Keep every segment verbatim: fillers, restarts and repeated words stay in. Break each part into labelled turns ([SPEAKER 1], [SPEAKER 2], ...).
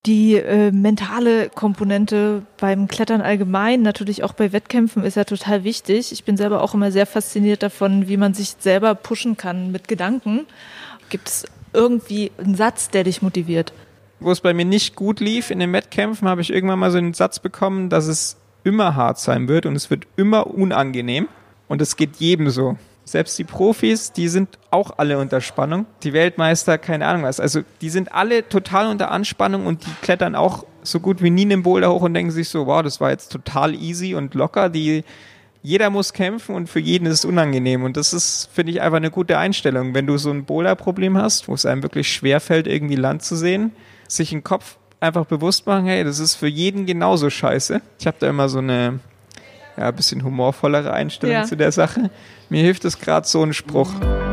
[SPEAKER 1] Die äh, mentale Komponente beim Klettern allgemein, natürlich auch bei Wettkämpfen, ist ja total wichtig. Ich bin selber auch immer sehr fasziniert davon, wie man sich selber pushen kann mit Gedanken. Gibt es irgendwie einen Satz, der dich motiviert?
[SPEAKER 2] Wo es bei mir nicht gut lief in den Wettkämpfen, habe ich irgendwann mal so einen Satz bekommen, dass es immer hart sein wird und es wird immer unangenehm. Und es geht jedem so. Selbst die Profis, die sind auch alle unter Spannung. Die Weltmeister, keine Ahnung was. Also die sind alle total unter Anspannung und die klettern auch so gut wie nie einen Boulder hoch und denken sich so, wow, das war jetzt total easy und locker. Die, jeder muss kämpfen und für jeden ist es unangenehm. Und das ist, finde ich, einfach eine gute Einstellung. Wenn du so ein Boulder-Problem hast, wo es einem wirklich schwerfällt, irgendwie Land zu sehen, sich im Kopf einfach bewusst machen, hey, das ist für jeden genauso scheiße. Ich habe da immer so eine ja, ein bisschen humorvollere Einstellung ja. zu der Sache. Mir hilft es gerade so ein Spruch.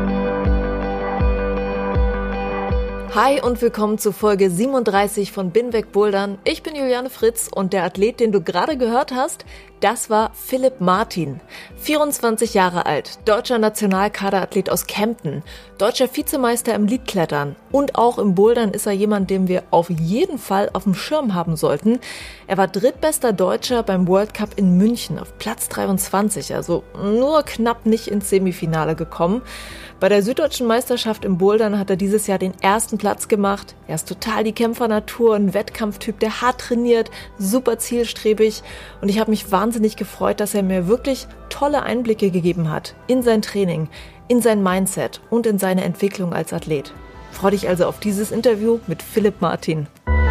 [SPEAKER 3] Hi und willkommen zu Folge siebenunddreißig von Bin weg Bouldern. Ich bin Juliane Fritz und der Athlet, den du gerade gehört hast, das war Philipp Martin. vierundzwanzig Jahre alt, deutscher Nationalkaderathlet aus Kempten, deutscher Vizemeister im Leadklettern und auch im Bouldern ist er jemand, den wir auf jeden Fall auf dem Schirm haben sollten. Er war drittbester Deutscher beim World Cup in München auf Platz dreiundzwanzig, also nur knapp nicht ins Semifinale gekommen. Bei der Süddeutschen Meisterschaft im Bouldern hat er dieses Jahr den ersten Platz gemacht. Er ist total die Kämpfernatur, ein Wettkampftyp, der hart trainiert, super zielstrebig. Und ich habe mich wahnsinnig gefreut, dass er mir wirklich tolle Einblicke gegeben hat in sein Training, in sein Mindset und in seine Entwicklung als Athlet. Freue dich also auf dieses Interview mit Philipp Martin.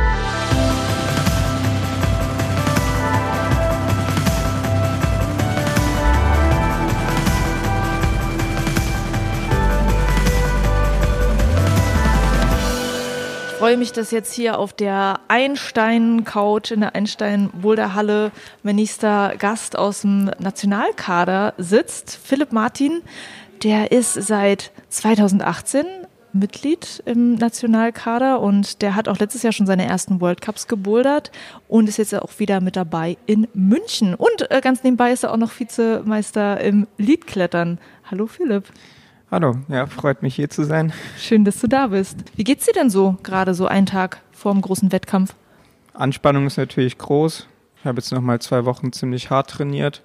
[SPEAKER 1] Ich freue mich, dass jetzt hier auf der Einstein-Couch in der Einstein-Boulderhalle mein nächster Gast aus dem Nationalkader sitzt. Philipp Martin, der ist seit zweitausendachtzehn Mitglied im Nationalkader und der hat auch letztes Jahr schon seine ersten World Cups gebouldert und ist jetzt auch wieder mit dabei in München. Und äh, ganz nebenbei ist er auch noch Vizemeister im Leadklettern. Hallo Philipp.
[SPEAKER 2] Hallo, ja, freut mich hier zu sein.
[SPEAKER 1] Schön, dass du da bist. Wie geht's dir denn so, gerade so einen Tag vor dem großen Wettkampf?
[SPEAKER 2] Anspannung ist natürlich groß. Ich habe jetzt noch mal zwei Wochen ziemlich hart trainiert.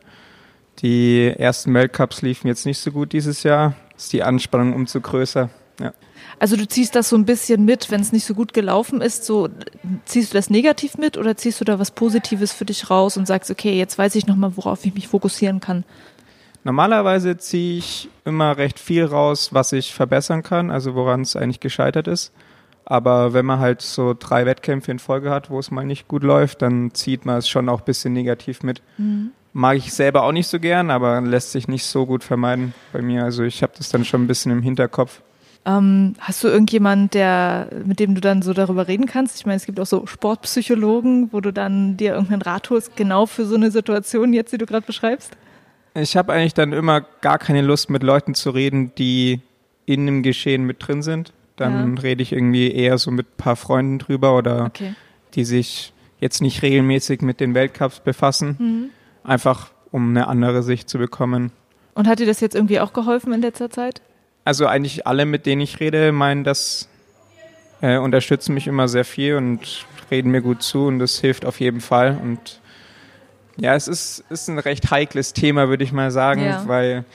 [SPEAKER 2] Die ersten Weltcups liefen jetzt nicht so gut dieses Jahr. Ist die Anspannung umso größer, ja.
[SPEAKER 1] Also du ziehst das so ein bisschen mit, wenn es nicht so gut gelaufen ist, so ziehst du das negativ mit oder ziehst du da was Positives für dich raus und sagst, okay, jetzt weiß ich noch mal, worauf ich mich fokussieren kann?
[SPEAKER 2] Normalerweise ziehe ich immer recht viel raus, was ich verbessern kann, also woran es eigentlich gescheitert ist. Aber wenn man halt so drei Wettkämpfe in Folge hat, wo es mal nicht gut läuft, dann zieht man es schon auch ein bisschen negativ mit. Mhm. Mag ich selber auch nicht so gern, aber lässt sich nicht so gut vermeiden bei mir. Also ich habe das dann schon ein bisschen im Hinterkopf.
[SPEAKER 1] Ähm, hast du irgendjemand, der, mit dem du dann so darüber reden kannst? Ich meine, es gibt auch so Sportpsychologen, wo du dann dir irgendeinen Rat holst, genau für so eine Situation jetzt, die du gerade beschreibst?
[SPEAKER 2] Ich habe eigentlich dann immer gar keine Lust, mit Leuten zu reden, die in dem Geschehen mit drin sind. Dann ja. rede ich irgendwie eher so mit ein paar Freunden drüber oder okay. die sich jetzt nicht regelmäßig mit den Weltcups befassen. Mhm. Einfach, um eine andere Sicht zu bekommen.
[SPEAKER 1] Und hat dir das jetzt irgendwie auch geholfen in letzter Zeit?
[SPEAKER 2] Also eigentlich alle, mit denen ich rede, meinen, das äh, unterstützen mich immer sehr viel und reden mir gut zu und das hilft auf jeden Fall. Und ja, es ist, ist ein recht heikles Thema, würde ich mal sagen, ja. weil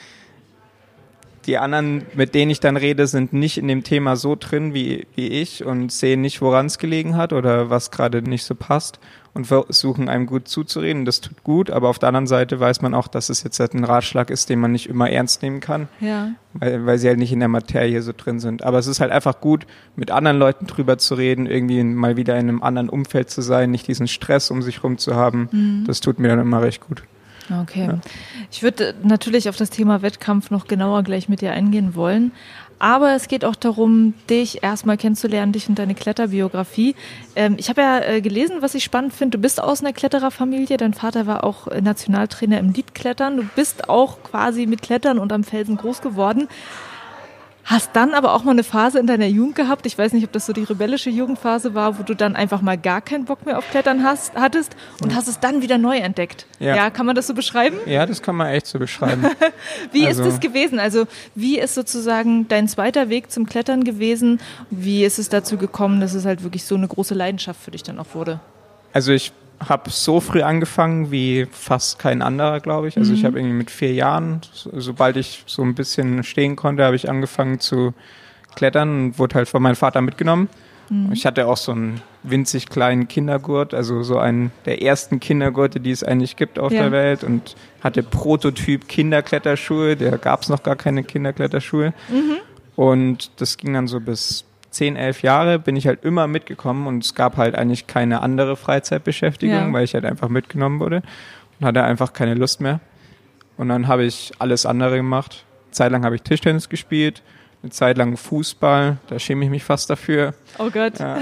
[SPEAKER 2] die anderen, mit denen ich dann rede, sind nicht in dem Thema so drin wie, wie ich und sehen nicht, woran es gelegen hat oder was gerade nicht so passt und versuchen einem gut zuzureden. Das tut gut, aber auf der anderen Seite weiß man auch, dass es jetzt halt ein Ratschlag ist, den man nicht immer ernst nehmen kann, ja. weil, weil sie halt nicht in der Materie so drin sind. Aber es ist halt einfach gut, mit anderen Leuten drüber zu reden, irgendwie mal wieder in einem anderen Umfeld zu sein, nicht diesen Stress um sich rum zu haben. Mhm. Das tut mir dann immer recht gut.
[SPEAKER 1] Okay. Ja. Ich würde natürlich auf das Thema Wettkampf noch genauer gleich mit dir eingehen wollen. Aber es geht auch darum, dich erstmal kennenzulernen, dich und deine Kletterbiografie. Ähm, ich habe ja äh, gelesen, was ich spannend finde. Du bist aus einer Klettererfamilie. Dein Vater war auch äh, Nationaltrainer im Leadklettern. Du bist auch quasi mit Klettern und am Felsen groß geworden. Hast dann aber auch mal eine Phase in deiner Jugend gehabt, ich weiß nicht, ob das so die rebellische Jugendphase war, wo du dann einfach mal gar keinen Bock mehr auf Klettern hast, hattest und hast es dann wieder neu entdeckt. Ja. ja, kann man das so beschreiben?
[SPEAKER 2] Ja, das kann man echt so beschreiben.
[SPEAKER 1] Wie
[SPEAKER 2] also,
[SPEAKER 1] ist das gewesen? Also wie ist sozusagen dein zweiter Weg zum Klettern gewesen? Wie ist es dazu gekommen, dass es halt wirklich so eine große Leidenschaft für dich dann auch wurde?
[SPEAKER 2] Also ich habe so früh angefangen wie fast kein anderer, glaube ich. Also mhm. ich habe irgendwie mit vier Jahren, so, sobald ich so ein bisschen stehen konnte, habe ich angefangen zu klettern und wurde halt von meinem Vater mitgenommen. Mhm. Ich hatte auch so einen winzig kleinen Kindergurt, also so einen der ersten Kindergurte, die es eigentlich gibt auf ja. der Welt, und hatte Prototyp Kinderkletterschuhe, da gab es noch gar keine Kinderkletterschuhe. Mhm. Und das ging dann so bis zehn, elf Jahre bin ich halt immer mitgekommen und es gab halt eigentlich keine andere Freizeitbeschäftigung, ja. weil ich halt einfach mitgenommen wurde und hatte einfach keine Lust mehr. Und dann habe ich alles andere gemacht. Eine Zeit lang habe ich Tischtennis gespielt, eine Zeit lang Fußball, da schäme ich mich fast dafür.
[SPEAKER 1] Oh Gott.
[SPEAKER 2] Ja,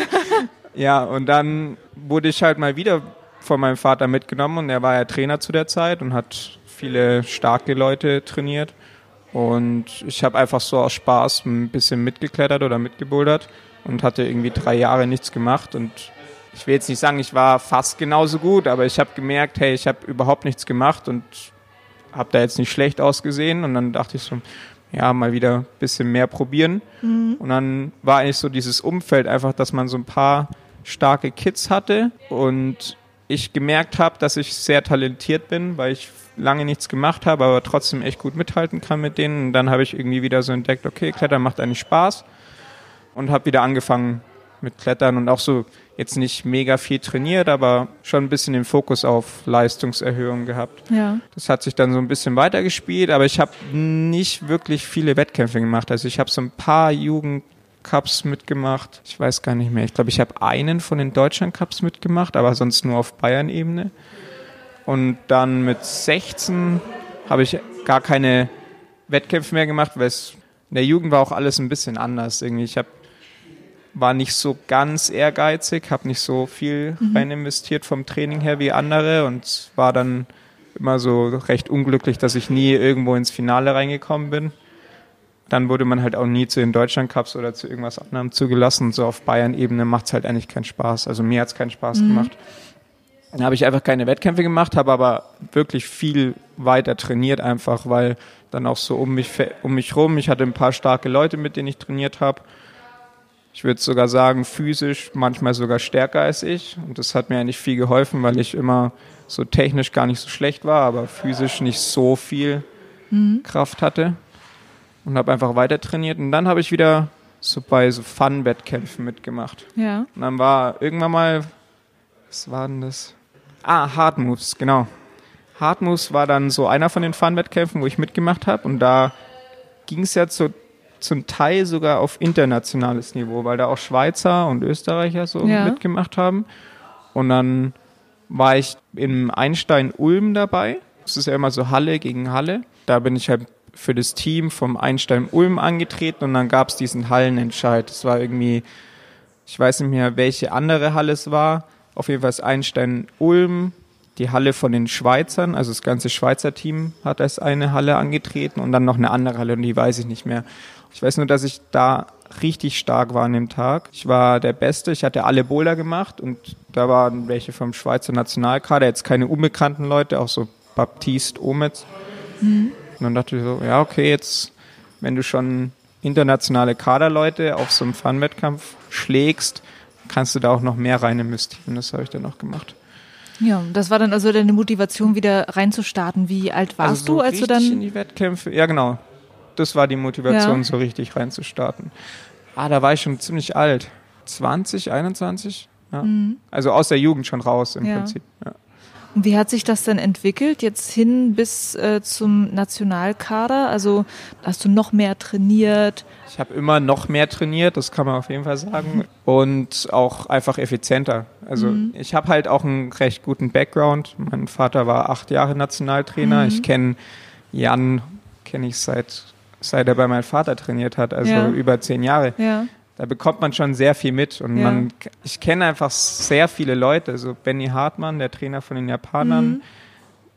[SPEAKER 2] ja, und dann wurde ich halt mal wieder von meinem Vater mitgenommen und er war ja Trainer zu der Zeit und hat viele starke Leute trainiert. Und ich habe einfach so aus Spaß ein bisschen mitgeklettert oder mitgebouldert und hatte irgendwie drei Jahre nichts gemacht. Und ich will jetzt nicht sagen, ich war fast genauso gut, aber ich habe gemerkt, hey, ich habe überhaupt nichts gemacht und habe da jetzt nicht schlecht ausgesehen. Und dann dachte ich so, ja, mal wieder ein bisschen mehr probieren. Mhm. Und dann war eigentlich so dieses Umfeld einfach, dass man so ein paar starke Kids hatte und ich gemerkt habe, dass ich sehr talentiert bin, weil ich lange nichts gemacht habe, aber trotzdem echt gut mithalten kann mit denen. Und dann habe ich irgendwie wieder so entdeckt, okay, Klettern macht eigentlich Spaß und habe wieder angefangen mit Klettern und auch so jetzt nicht mega viel trainiert, aber schon ein bisschen den Fokus auf Leistungserhöhung gehabt.
[SPEAKER 1] Ja.
[SPEAKER 2] Das hat sich dann so ein bisschen weitergespielt, aber ich habe nicht wirklich viele Wettkämpfe gemacht. Also ich habe so ein paar Jugendcups mitgemacht. Ich weiß gar nicht mehr. Ich glaube, ich habe einen von den Deutschland-Cups mitgemacht, aber sonst nur auf Bayern-Ebene. Und dann mit sechzehn habe ich gar keine Wettkämpfe mehr gemacht, weil es in der Jugend war auch alles ein bisschen anders. Irgendwie ich hab, war nicht so ganz ehrgeizig, habe nicht so viel mhm. rein investiert vom Training her wie andere und war dann immer so recht unglücklich, dass ich nie irgendwo ins Finale reingekommen bin. Dann wurde man halt auch nie zu den Deutschland-Cups oder zu irgendwas anderem zugelassen. Und so auf Bayern-Ebene macht es halt eigentlich keinen Spaß. Also mir hat es keinen Spaß mhm. gemacht. Dann habe ich einfach keine Wettkämpfe gemacht, habe aber wirklich viel weiter trainiert einfach, weil dann auch so um mich, um mich rum, ich hatte ein paar starke Leute, mit denen ich trainiert habe. Ich würde sogar sagen, physisch manchmal sogar stärker als ich. Und das hat mir eigentlich viel geholfen, weil ich immer so technisch gar nicht so schlecht war, aber physisch nicht so viel mhm. Kraft hatte. Und habe einfach weiter trainiert. Und dann habe ich wieder so bei so Fun-Wettkämpfen mitgemacht.
[SPEAKER 1] Ja.
[SPEAKER 2] Und dann war irgendwann mal, was war denn das? Ah, Hard Moves, genau. Hard Moves war dann so einer von den Fun-Wettkämpfen, wo ich mitgemacht habe. Und da ging es ja zu, zum Teil sogar auf internationales Niveau, weil da auch Schweizer und Österreicher so ja. mitgemacht haben. Und dann war ich im Einstein Ulm dabei. Das ist ja immer so Halle gegen Halle. Da bin ich halt für das Team vom Einstein Ulm angetreten und dann gab es diesen Hallenentscheid. Das war irgendwie, ich weiß nicht mehr, welche andere Halle es war. Auf jeden Fall ist Einstein Ulm, die Halle von den Schweizern, also das ganze Schweizer Team hat als eine Halle angetreten und dann noch eine andere Halle und die weiß ich nicht mehr. Ich weiß nur, dass ich da richtig stark war an dem Tag. Ich war der Beste, ich hatte alle Boulder gemacht und da waren welche vom Schweizer Nationalkader, jetzt keine unbekannten Leute, auch so Baptiste Ometz. Mhm. Und dann dachte ich so, ja okay, jetzt, wenn du schon internationale Kaderleute auf so einem Fun-Wettkampf schlägst, kannst du da auch noch mehr rein investieren. Das habe ich dann auch gemacht.
[SPEAKER 1] Ja, das war dann also deine Motivation, wieder reinzustarten. Wie alt warst
[SPEAKER 2] also so
[SPEAKER 1] du, als du dann...
[SPEAKER 2] in die Wettkämpfe, ja genau. Das war die Motivation,
[SPEAKER 1] ja.
[SPEAKER 2] so richtig reinzustarten. Ah, da war ich schon ziemlich alt. zwanzig, einundzwanzig? Ja. Mhm. Also aus der Jugend schon raus im
[SPEAKER 1] ja.
[SPEAKER 2] Prinzip. Ja.
[SPEAKER 1] Und wie hat sich das denn entwickelt, jetzt hin bis äh, zum Nationalkader? Also hast du noch mehr trainiert?
[SPEAKER 2] Ich habe immer noch mehr trainiert, das kann man auf jeden Fall sagen. Und auch einfach effizienter. Also mhm. ich habe halt auch einen recht guten Background. Mein Vater war acht Jahre Nationaltrainer. Mhm. Ich kenne Jan, kenne ich seit, seit er bei meinem Vater trainiert hat, also ja. über zehn Jahre.
[SPEAKER 1] Ja.
[SPEAKER 2] Da bekommt man schon sehr viel mit und ja. man, ich kenne einfach sehr viele Leute, so Benny Hartmann, der Trainer von den Japanern, mhm.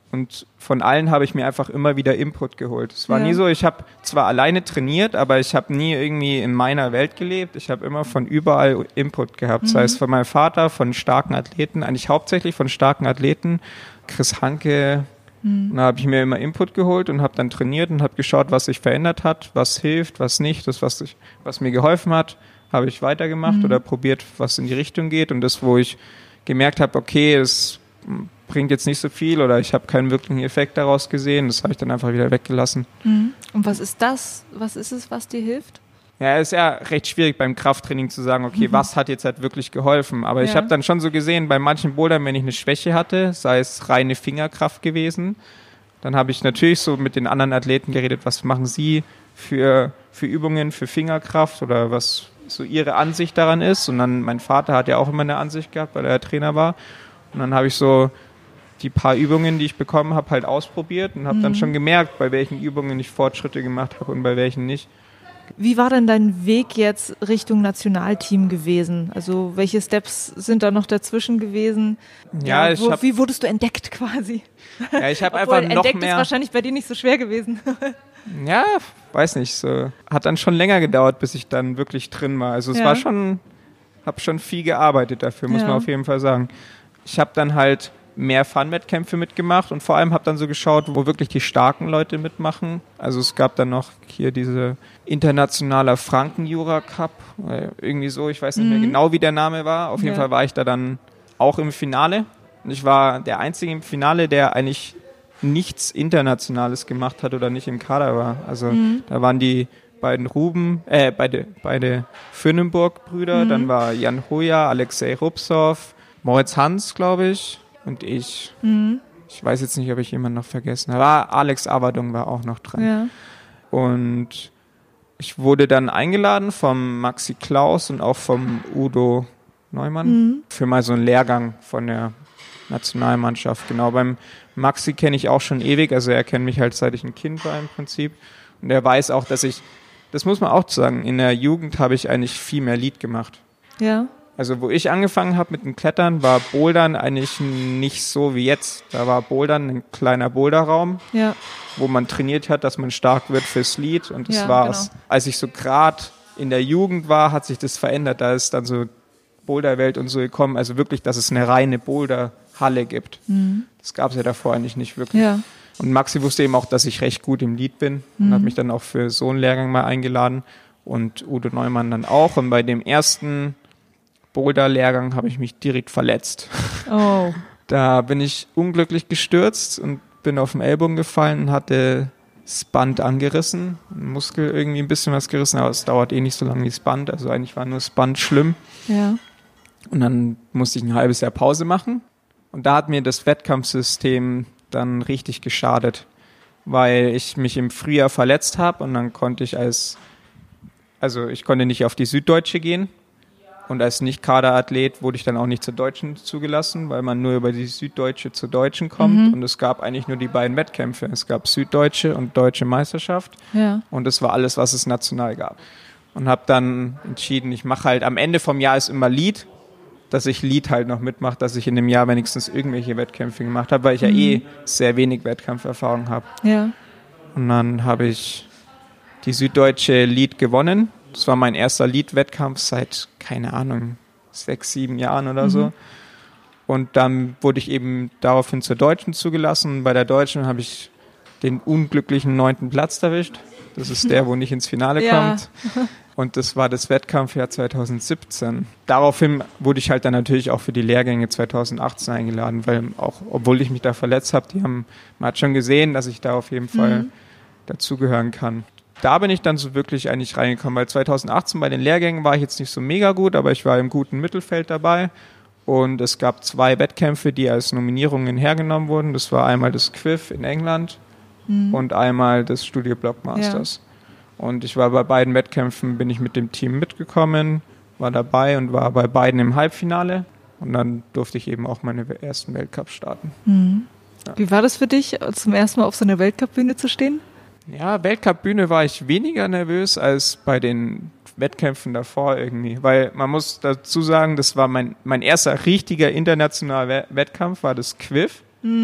[SPEAKER 2] Und von allen habe ich mir einfach immer wieder Input geholt. Es war
[SPEAKER 1] Ja.
[SPEAKER 2] nie so, ich habe zwar alleine trainiert, aber ich habe nie irgendwie in meiner Welt gelebt. Ich habe immer von überall Input gehabt. Mhm. Sei es von meinem Vater, von starken Athleten, eigentlich hauptsächlich von starken Athleten. Chris Hanke, mhm. da habe ich mir immer Input geholt und habe dann trainiert und habe geschaut, was sich verändert hat, was hilft, was nicht. Das, was, ich, was mir geholfen hat, habe ich weitergemacht mhm. oder probiert, was in die Richtung geht. Und das, wo ich gemerkt habe, okay, es bringt jetzt nicht so viel oder ich habe keinen wirklichen Effekt daraus gesehen. Das habe ich dann einfach wieder weggelassen.
[SPEAKER 1] Mhm. Und was ist das? Was ist es, was dir hilft?
[SPEAKER 2] Ja, es ist ja recht schwierig beim Krafttraining zu sagen, okay, mhm. was hat jetzt halt wirklich geholfen? Aber ja. ich habe dann schon so gesehen, bei manchen Bouldern, wenn ich eine Schwäche hatte, sei es reine Fingerkraft gewesen, dann habe ich natürlich so mit den anderen Athleten geredet, was machen sie für, für Übungen, für Fingerkraft oder was so ihre Ansicht daran ist. Und dann, mein Vater hat ja auch immer eine Ansicht gehabt, weil er Trainer war. Und dann habe ich so die paar Übungen, die ich bekommen habe, halt ausprobiert und habe mhm. dann schon gemerkt, bei welchen Übungen ich Fortschritte gemacht habe und bei welchen nicht.
[SPEAKER 1] Wie war denn dein Weg jetzt Richtung Nationalteam gewesen? Also welche Steps sind da noch dazwischen gewesen?
[SPEAKER 2] Ja,
[SPEAKER 1] ja
[SPEAKER 2] ich
[SPEAKER 1] wo,
[SPEAKER 2] hab,
[SPEAKER 1] wie wurdest du entdeckt quasi?
[SPEAKER 2] Ja, ich habe einfach noch
[SPEAKER 1] entdeckt
[SPEAKER 2] mehr.
[SPEAKER 1] Ist wahrscheinlich bei dir nicht so schwer gewesen.
[SPEAKER 2] Ja, weiß nicht. So hat dann schon länger gedauert, bis ich dann wirklich drin war. Also es
[SPEAKER 1] ja.
[SPEAKER 2] war schon, habe schon viel gearbeitet dafür, muss ja. man auf jeden Fall sagen. Ich habe dann halt mehr Fun-Wettkämpfe mitgemacht und vor allem habe dann so geschaut, wo wirklich die starken Leute mitmachen. Also es gab dann noch hier diese internationaler Franken-Jura-Cup, irgendwie so, ich weiß nicht mhm. mehr genau, wie der Name war. Auf jeden ja. Fall war ich da dann auch im Finale. Und ich war der Einzige im Finale, der eigentlich nichts Internationales gemacht hat oder nicht im Kader war. Also mhm. da waren die beiden Ruben, äh, beide, beide Fürnenburg-Brüder, mhm. dann war Jan Hoja, Alexei Rubsov, Moritz Hans, glaube ich, und ich. Mhm. Ich weiß jetzt nicht, ob ich jemanden noch vergessen habe. Ah, Alex Avadung war auch noch dran.
[SPEAKER 1] Ja.
[SPEAKER 2] Und ich wurde dann eingeladen vom Maxi Klaus und auch vom Udo Neumann mhm. für mal so einen Lehrgang von der Nationalmannschaft. Genau, beim Maxi kenne ich auch schon ewig, also er kennt mich halt seit ich ein Kind war im Prinzip. Und er weiß auch, dass ich, das muss man auch sagen, in der Jugend habe ich eigentlich viel mehr Lead gemacht.
[SPEAKER 1] Ja.
[SPEAKER 2] Also wo ich angefangen habe mit dem Klettern, war Bouldern eigentlich nicht so wie jetzt. Da war Bouldern ein kleiner Boulderraum,
[SPEAKER 1] ja.
[SPEAKER 2] wo man trainiert hat, dass man stark wird fürs Lead. Und das
[SPEAKER 1] ja,
[SPEAKER 2] war's.
[SPEAKER 1] Genau.
[SPEAKER 2] Als ich so gerade in der Jugend war, hat sich das verändert. Da ist dann so Boulderwelt und so gekommen. Also wirklich, dass es eine reine Boulderhalle gibt. Mhm. Das gab es ja davor eigentlich nicht wirklich.
[SPEAKER 1] Ja.
[SPEAKER 2] Und Maxi wusste eben auch, dass ich recht gut im Lead bin und mhm. hat mich dann auch für so einen Lehrgang mal eingeladen. Und Udo Neumann dann auch. Und bei dem ersten Boulder-Lehrgang habe ich mich direkt verletzt.
[SPEAKER 1] Oh.
[SPEAKER 2] Da bin ich unglücklich gestürzt und bin auf den Ellbogen gefallen und hatte das Band angerissen. Muskel irgendwie ein bisschen was gerissen, aber es dauert eh nicht so lange wie das Band. Also eigentlich war nur das Band schlimm.
[SPEAKER 1] Ja.
[SPEAKER 2] Und dann musste ich ein halbes Jahr Pause machen. Und da hat mir das Wettkampfsystem dann richtig geschadet, weil ich mich im Frühjahr verletzt habe und dann konnte ich als, also ich konnte nicht auf die Süddeutsche gehen. Und als Nicht-Kaderathlet wurde ich dann auch nicht zur Deutschen zugelassen, weil man nur über die Süddeutsche zur Deutschen kommt. Mhm. Und es gab eigentlich nur die beiden Wettkämpfe. Es gab Süddeutsche und Deutsche Meisterschaft.
[SPEAKER 1] Ja.
[SPEAKER 2] Und das war alles, was es national gab. Und habe dann entschieden, ich mache halt, am Ende vom Jahr ist immer Lead, dass ich Lead halt noch mitmache, dass ich in dem Jahr wenigstens irgendwelche Wettkämpfe gemacht habe, weil ich mhm. ja eh sehr wenig Wettkampferfahrung habe.
[SPEAKER 1] Ja.
[SPEAKER 2] Und dann habe ich die Süddeutsche Lead gewonnen. Das war mein erster Lead-Wettkampf seit, keine Ahnung, sechs, sieben Jahren oder mhm. so. Und dann wurde ich eben daraufhin zur Deutschen zugelassen. Bei der Deutschen habe ich den unglücklichen neunten Platz erwischt. Das ist der, wo nicht ins Finale
[SPEAKER 1] ja.
[SPEAKER 2] kommt. Und das war das Wettkampfjahr zwanzig siebzehn. Daraufhin wurde ich halt dann natürlich auch für die Lehrgänge zwanzig achtzehn eingeladen, weil auch, obwohl ich mich da verletzt habe, die haben, man hat schon gesehen, dass ich da auf jeden Fall mhm. dazugehören kann. Da bin ich dann so wirklich eigentlich reingekommen, weil zwanzig achtzehn bei den Lehrgängen war ich jetzt nicht so mega gut, aber ich war im guten Mittelfeld dabei und es gab zwei Wettkämpfe, die als Nominierungen hergenommen wurden. Das war einmal das Quiff in England mhm. und einmal das Studio Blockmasters. Ja. Und ich war bei beiden Wettkämpfen, bin ich mit dem Team mitgekommen, war dabei und war bei beiden im Halbfinale und dann durfte ich eben auch meine ersten Weltcups starten.
[SPEAKER 1] Mhm. Ja. Wie war das für dich, zum ersten Mal auf so einer Weltcup-Bühne zu stehen?
[SPEAKER 2] Ja, Weltcup-Bühne war ich weniger nervös als bei den Wettkämpfen davor irgendwie, weil man muss dazu sagen, das war mein, mein erster richtiger internationaler Wettkampf, war das Quiff. Mhm.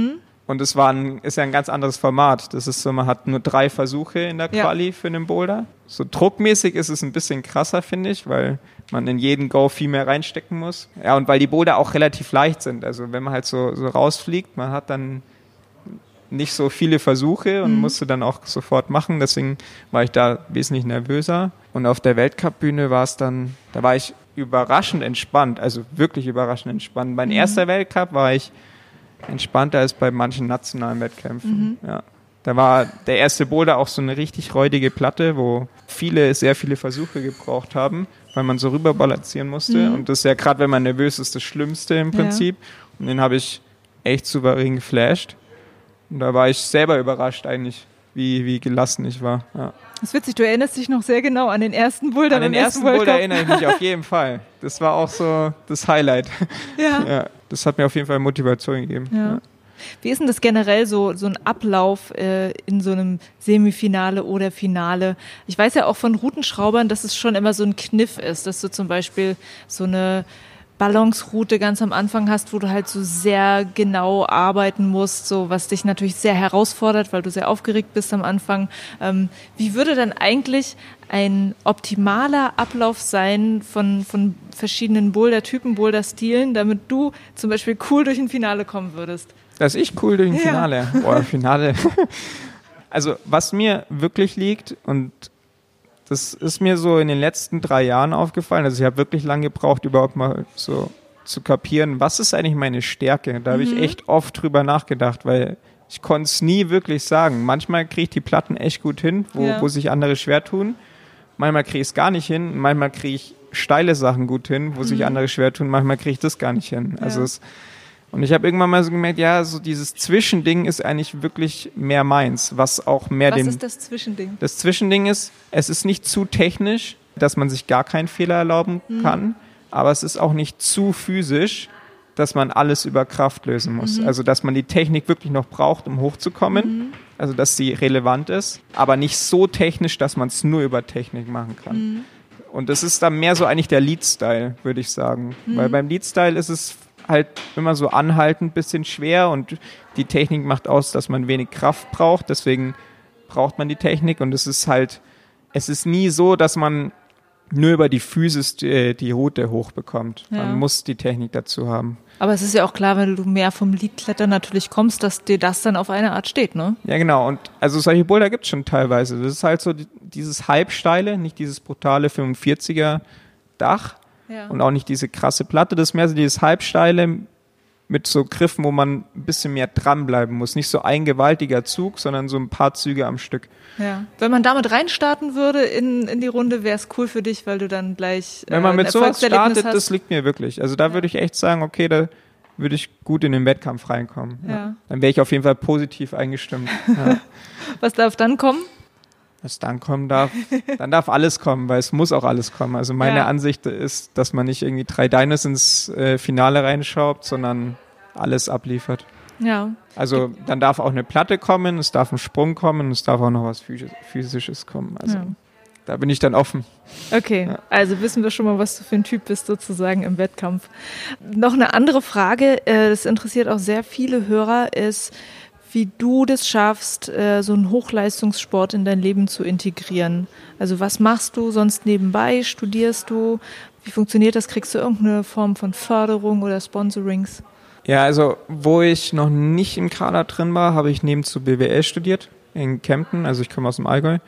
[SPEAKER 2] Und es war ein, ist ja ein ganz anderes Format. Das ist so, man hat nur drei Versuche in der Quali ja. für einen Boulder. So druckmäßig ist es ein bisschen krasser, finde ich, weil man in jeden Go viel mehr reinstecken muss. Ja, und weil die Boulder auch relativ leicht sind. Also wenn man halt so, so rausfliegt, man hat dann nicht so viele Versuche und mhm. musste dann auch sofort machen. Deswegen war ich da wesentlich nervöser. Und auf der Weltcup-Bühne war es dann, da war ich überraschend entspannt, also wirklich überraschend entspannt. Mein mhm. erster Weltcup war ich entspannter als bei manchen nationalen Wettkämpfen. Mhm. Ja. Da war der erste Boulder auch so eine richtig räudige Platte, wo viele, sehr viele Versuche gebraucht haben, weil man so rüber balancieren musste. Mhm. Und das ist ja gerade, wenn man nervös ist, das Schlimmste im Prinzip. Ja. Und den habe ich echt souverän geflasht. Und da war ich selber überrascht eigentlich, wie, wie gelassen ich war. Ja.
[SPEAKER 1] Das ist witzig, du erinnerst dich noch sehr genau an den ersten Boulder.
[SPEAKER 2] An den ersten Boulder erinnere ich mich auf jeden Fall. Das war auch so das Highlight.
[SPEAKER 1] Ja.
[SPEAKER 2] Ja, das hat mir auf jeden Fall Motivation gegeben.
[SPEAKER 1] Ja. Ja. Wie ist denn das generell so, so ein Ablauf äh, in so einem Semifinale oder Finale? Ich weiß ja auch von Routenschraubern, dass es schon immer so ein Kniff ist, dass du zum Beispiel so eine Balanceroute ganz am Anfang hast, wo du halt so sehr genau arbeiten musst, so was dich natürlich sehr herausfordert, weil du sehr aufgeregt bist am Anfang. Ähm, wie würde dann eigentlich ein optimaler Ablauf sein von, von verschiedenen Boulder-Typen, Boulder-Stilen, damit du zum Beispiel cool durch ein Finale kommen würdest?
[SPEAKER 2] Dass ich cool durch ein
[SPEAKER 1] ja.
[SPEAKER 2] Finale. Boah, Finale. Also was mir wirklich liegt, und das ist mir so in den letzten drei Jahren aufgefallen. Also ich habe wirklich lange gebraucht, überhaupt mal so zu kapieren, was ist eigentlich meine Stärke. Da habe mhm. ich echt oft drüber nachgedacht, weil ich konnte es nie wirklich sagen. Manchmal kriege ich die Platten echt gut hin, wo, ja. wo sich andere schwer tun. Manchmal kriege ich es gar nicht hin. Manchmal kriege ich steile Sachen gut hin, wo mhm. sich andere schwer tun. Manchmal kriege ich das gar nicht hin. Also ja. es Und ich habe irgendwann mal so gemerkt, ja, so dieses Zwischending ist eigentlich wirklich mehr meins, was auch mehr
[SPEAKER 1] was
[SPEAKER 2] dem...
[SPEAKER 1] Was ist das Zwischending?
[SPEAKER 2] Das Zwischending ist, es ist nicht zu technisch, dass man sich gar keinen Fehler erlauben mhm. kann, aber es ist auch nicht zu physisch, dass man alles über Kraft lösen muss. Mhm. Also, dass man die Technik wirklich noch braucht, um hochzukommen, mhm. also, dass sie relevant ist, aber nicht so technisch, dass man es nur über Technik machen kann. Mhm. Und das ist dann mehr so eigentlich der Lead-Style, würde ich sagen. Mhm. Weil beim Lead-Style ist es halt immer so anhaltend, bisschen schwer, und die Technik macht aus, dass man wenig Kraft braucht, deswegen braucht man die Technik, und es ist halt, es ist nie so, dass man nur über die Physis die, die Route hochbekommt. Ja. Man muss die Technik dazu haben.
[SPEAKER 1] Aber es ist ja auch klar, wenn du mehr vom Leadklettern natürlich kommst, dass dir das dann auf eine Art steht, ne?
[SPEAKER 2] Ja, genau. Und also solche Boulder gibt es schon teilweise. Das ist halt so die, dieses halbsteile, nicht dieses brutale fünfundvierziger Dach. Ja. Und auch nicht diese krasse Platte, das ist mehr so dieses Halbsteile mit so Griffen, wo man ein bisschen mehr dranbleiben muss. Nicht so ein gewaltiger Zug, sondern so ein paar Züge am Stück.
[SPEAKER 1] Ja. Wenn man damit reinstarten würde in, in die Runde, wäre es cool für dich, weil du dann gleich äh,
[SPEAKER 2] Wenn man mit sowas startet, hast. Das liegt mir wirklich. Also da ja. würde ich echt sagen, okay, da würde ich gut in den Wettkampf reinkommen. Ja. Ja. Dann wäre ich auf jeden Fall positiv eingestimmt. Ja.
[SPEAKER 1] Was darf dann kommen?
[SPEAKER 2] Was dann kommen darf, dann darf alles kommen, weil es muss auch alles kommen. Also meine ja. Ansicht ist, dass man nicht irgendwie drei Dynos ins äh, Finale reinschraubt, sondern alles abliefert.
[SPEAKER 1] Ja.
[SPEAKER 2] Also dann darf auch eine Platte kommen, es darf ein Sprung kommen, es darf auch noch was Physisches kommen. Also ja. da bin ich dann offen.
[SPEAKER 1] Okay, ja. Also wissen wir schon mal, was du für ein Typ bist sozusagen im Wettkampf. Noch eine andere Frage, äh, das interessiert auch sehr viele Hörer, ist, wie du das schaffst, so einen Hochleistungssport in dein Leben zu integrieren. Also was machst du sonst nebenbei? Studierst du? Wie funktioniert das? Kriegst du irgendeine Form von Förderung oder Sponsorings?
[SPEAKER 2] Ja, also wo ich noch nicht im Kader drin war, habe ich nebenzu B W L studiert in Kempten. Also ich komme aus dem Allgäu.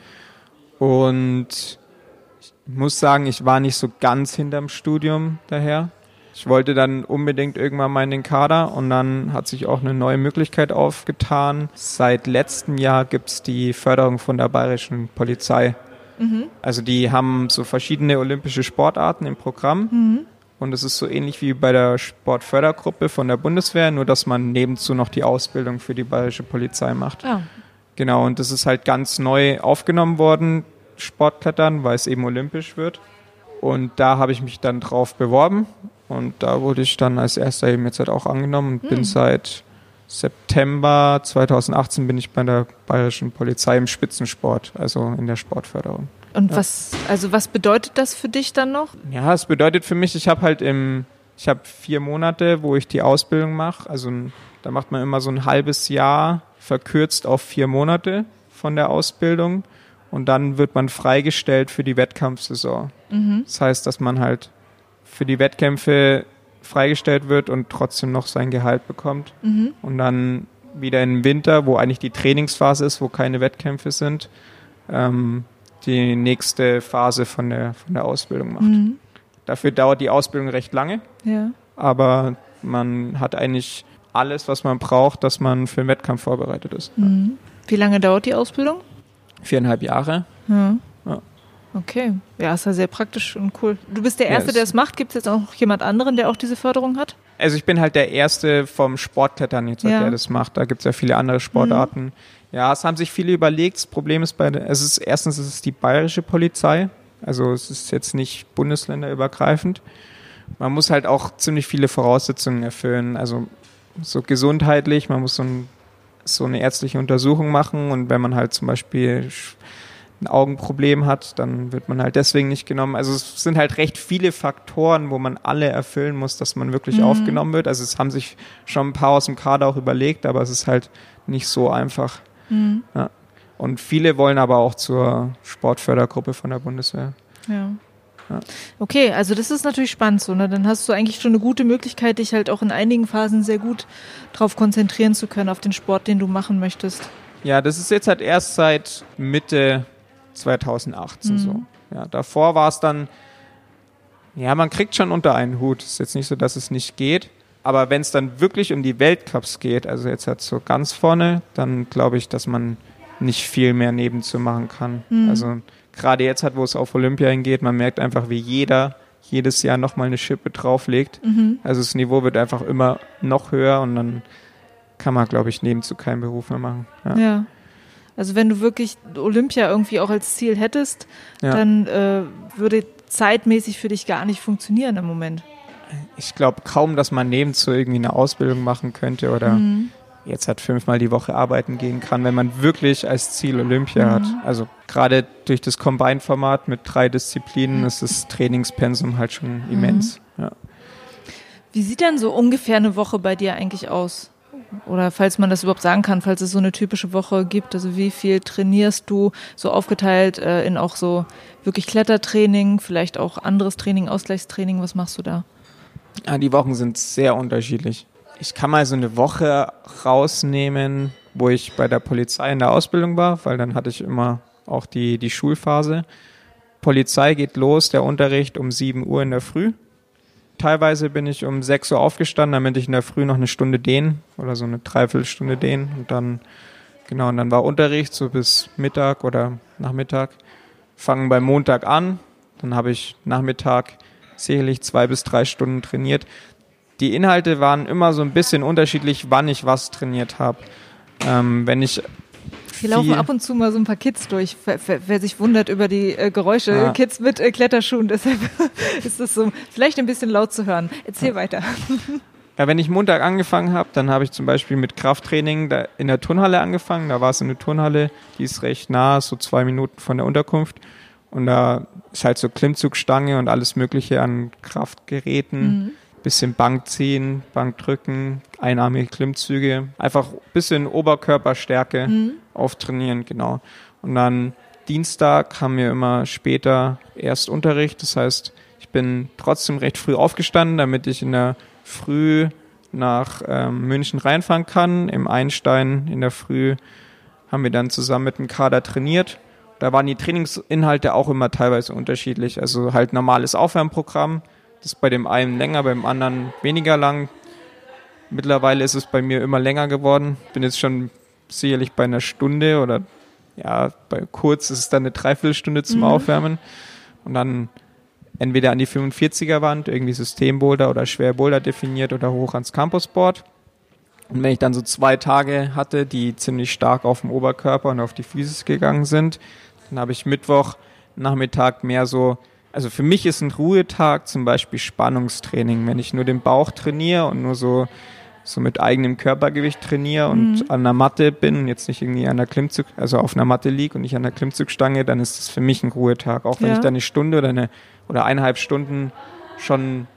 [SPEAKER 2] Und ich muss sagen, ich war nicht so ganz hinterm Studium daher. Ich wollte dann unbedingt irgendwann mal in den Kader, und dann hat sich auch eine neue Möglichkeit aufgetan. Seit letztem Jahr gibt es die Förderung von der Bayerischen Polizei. Mhm. Also die haben so verschiedene olympische Sportarten im Programm. Mhm. Und es ist so ähnlich wie bei der Sportfördergruppe von der Bundeswehr, nur dass man nebenzu noch die Ausbildung für die Bayerische Polizei macht. Ah. Genau, und das ist halt ganz neu aufgenommen worden, Sportklettern, weil es eben olympisch wird. Und da habe ich mich dann drauf beworben. Und da wurde ich dann als erster eben jetzt halt auch angenommen und hm. bin seit September zweitausendachtzehn bin ich bei der Bayerischen Polizei im Spitzensport, also in der Sportförderung.
[SPEAKER 1] Und ja. was, also was bedeutet das für dich dann noch?
[SPEAKER 2] Ja, es bedeutet für mich, ich habe halt im Ich habe vier Monate, wo ich die Ausbildung mache. Also da macht man immer so ein halbes Jahr verkürzt auf vier Monate von der Ausbildung. Und dann wird man freigestellt für die Wettkampfsaison. Mhm. Das heißt, dass man halt für die Wettkämpfe freigestellt wird und trotzdem noch sein Gehalt bekommt. Mhm. Und dann wieder im Winter, wo eigentlich die Trainingsphase ist, wo keine Wettkämpfe sind, ähm, die nächste Phase von der, von der Ausbildung macht. Mhm. Dafür dauert die Ausbildung recht lange,
[SPEAKER 1] ja.
[SPEAKER 2] aber man hat eigentlich alles, was man braucht, dass man für einen Wettkampf vorbereitet ist.
[SPEAKER 1] Mhm. Wie lange dauert die Ausbildung?
[SPEAKER 2] Viereinhalb Jahre.
[SPEAKER 1] Ja.
[SPEAKER 2] Ja.
[SPEAKER 1] Okay, ja, ist ja sehr praktisch und cool. Du bist der Erste, ja, der es macht. Gibt es jetzt auch noch jemand anderen, der auch diese Förderung hat?
[SPEAKER 2] Also ich bin halt der Erste vom Sportklettern jetzt, ja. der das macht. Da gibt es ja viele andere Sportarten. Mhm. Ja, es haben sich viele überlegt. Das Problem ist bei der, es ist erstens es ist die bayerische Polizei. Also es ist jetzt nicht bundesländerübergreifend. Man muss halt auch ziemlich viele Voraussetzungen erfüllen. Also so gesundheitlich, man muss so, ein, so eine ärztliche Untersuchung machen und wenn man halt zum Beispiel ein Augenproblem hat, dann wird man halt deswegen nicht genommen. Also es sind halt recht viele Faktoren, wo man alle erfüllen muss, dass man wirklich mhm. aufgenommen wird. Also es haben sich schon ein paar aus dem Kader auch überlegt, aber es ist halt nicht so einfach. Mhm. Ja. Und viele wollen aber auch zur Sportfördergruppe von der Bundeswehr.
[SPEAKER 1] Ja. Ja. Okay, also das ist natürlich spannend so, ne? Dann hast du eigentlich schon eine gute Möglichkeit, dich halt auch in einigen Phasen sehr gut drauf konzentrieren zu können, auf den Sport, den du machen möchtest.
[SPEAKER 2] Ja, das ist jetzt halt erst seit Mitte zweitausendachtzehn mhm. so. Ja, davor war es dann, ja, man kriegt schon unter einen Hut. Es ist jetzt nicht so, dass es nicht geht. Aber wenn es dann wirklich um die Weltcups geht, also jetzt halt so ganz vorne, dann glaube ich, dass man nicht viel mehr nebenzu machen kann. Mhm. Also gerade jetzt halt, wo es auf Olympia hingeht, man merkt einfach, wie jeder jedes Jahr nochmal eine Schippe drauflegt. Mhm. Also das Niveau wird einfach immer noch höher und dann kann man, glaube ich, nebenzu keinen Beruf mehr machen. Ja.
[SPEAKER 1] ja. Also wenn du wirklich Olympia irgendwie auch als Ziel hättest, ja. dann äh, würde zeitmäßig für dich gar nicht funktionieren im Moment.
[SPEAKER 2] Ich glaube kaum, dass man nebenzu irgendwie eine Ausbildung machen könnte oder mhm. jetzt halt fünfmal die Woche arbeiten gehen kann, wenn man wirklich als Ziel Olympia mhm. hat. Also gerade durch das Combine-Format mit drei Disziplinen ist das Trainingspensum halt schon mhm. immens. Ja.
[SPEAKER 1] Wie sieht denn so ungefähr eine Woche bei dir eigentlich aus? Oder falls man das überhaupt sagen kann, falls es so eine typische Woche gibt, also wie viel trainierst du, so aufgeteilt äh, in auch so wirklich Klettertraining, vielleicht auch anderes Training, Ausgleichstraining, was machst du da?
[SPEAKER 2] Ja, die Wochen sind sehr unterschiedlich. Ich kann mal so eine Woche rausnehmen, wo ich bei der Polizei in der Ausbildung war, weil dann hatte ich immer auch die, die Schulphase. Polizei geht los, der Unterricht um sieben Uhr in der Früh. Teilweise bin ich um sechs Uhr aufgestanden, damit ich in der Früh noch eine Stunde dehnen oder so eine Dreiviertelstunde dehnen. Und dann, genau, und dann war Unterricht so bis Mittag oder Nachmittag. Fangen beim Montag an, dann habe ich Nachmittag sicherlich zwei bis drei Stunden trainiert. Die Inhalte waren immer so ein bisschen unterschiedlich, wann ich was trainiert habe. Ähm, wenn ich
[SPEAKER 1] Hier laufen ab und zu mal so ein paar Kids durch, wer, wer sich wundert über die äh, Geräusche. Ja. Kids mit äh, Kletterschuhen, deshalb ist das so vielleicht ein bisschen laut zu hören. Erzähl ja. weiter.
[SPEAKER 2] Ja, wenn ich Montag angefangen habe, dann habe ich zum Beispiel mit Krafttraining da in der Turnhalle angefangen. Da war es eine Turnhalle, die ist recht nah, so zwei Minuten von der Unterkunft. Und da ist halt so Klimmzugstange und alles Mögliche an Kraftgeräten. Mhm. Bisschen Bankziehen, Bankdrücken, einarmige Klimmzüge. Einfach ein bisschen Oberkörperstärke mhm. auftrainieren, genau. Und dann Dienstag haben wir immer später erst Unterricht. Das heißt, ich bin trotzdem recht früh aufgestanden, damit ich in der Früh nach ähm, München reinfahren kann. Im Einstein in der Früh haben wir dann zusammen mit dem Kader trainiert. Da waren die Trainingsinhalte auch immer teilweise unterschiedlich. Also halt normales Aufwärmprogramm. Das ist bei dem einen länger, beim anderen weniger lang. Mittlerweile ist es bei mir immer länger geworden. Bin jetzt schon sicherlich bei einer Stunde oder ja, bei kurz ist es dann eine Dreiviertelstunde zum mhm. Aufwärmen. Und dann entweder an die fünfundvierziger-Wand, irgendwie Systemboulder oder Schwerboulder definiert oder hoch ans Campusboard. Und wenn ich dann so zwei Tage hatte, die ziemlich stark auf den Oberkörper und auf die Physis gegangen sind, dann habe ich Mittwoch Nachmittag mehr so. Also für mich ist ein Ruhetag zum Beispiel Spannungstraining, wenn ich nur den Bauch trainiere und nur so, so mit eigenem Körpergewicht trainiere und mhm. an der Matte bin und jetzt nicht irgendwie an der Klimmzug, also auf einer Matte liege und nicht an der Klimmzugstange, dann ist das für mich ein Ruhetag. Auch wenn ja. ich da eine Stunde oder eine oder eineinhalb Stunden schon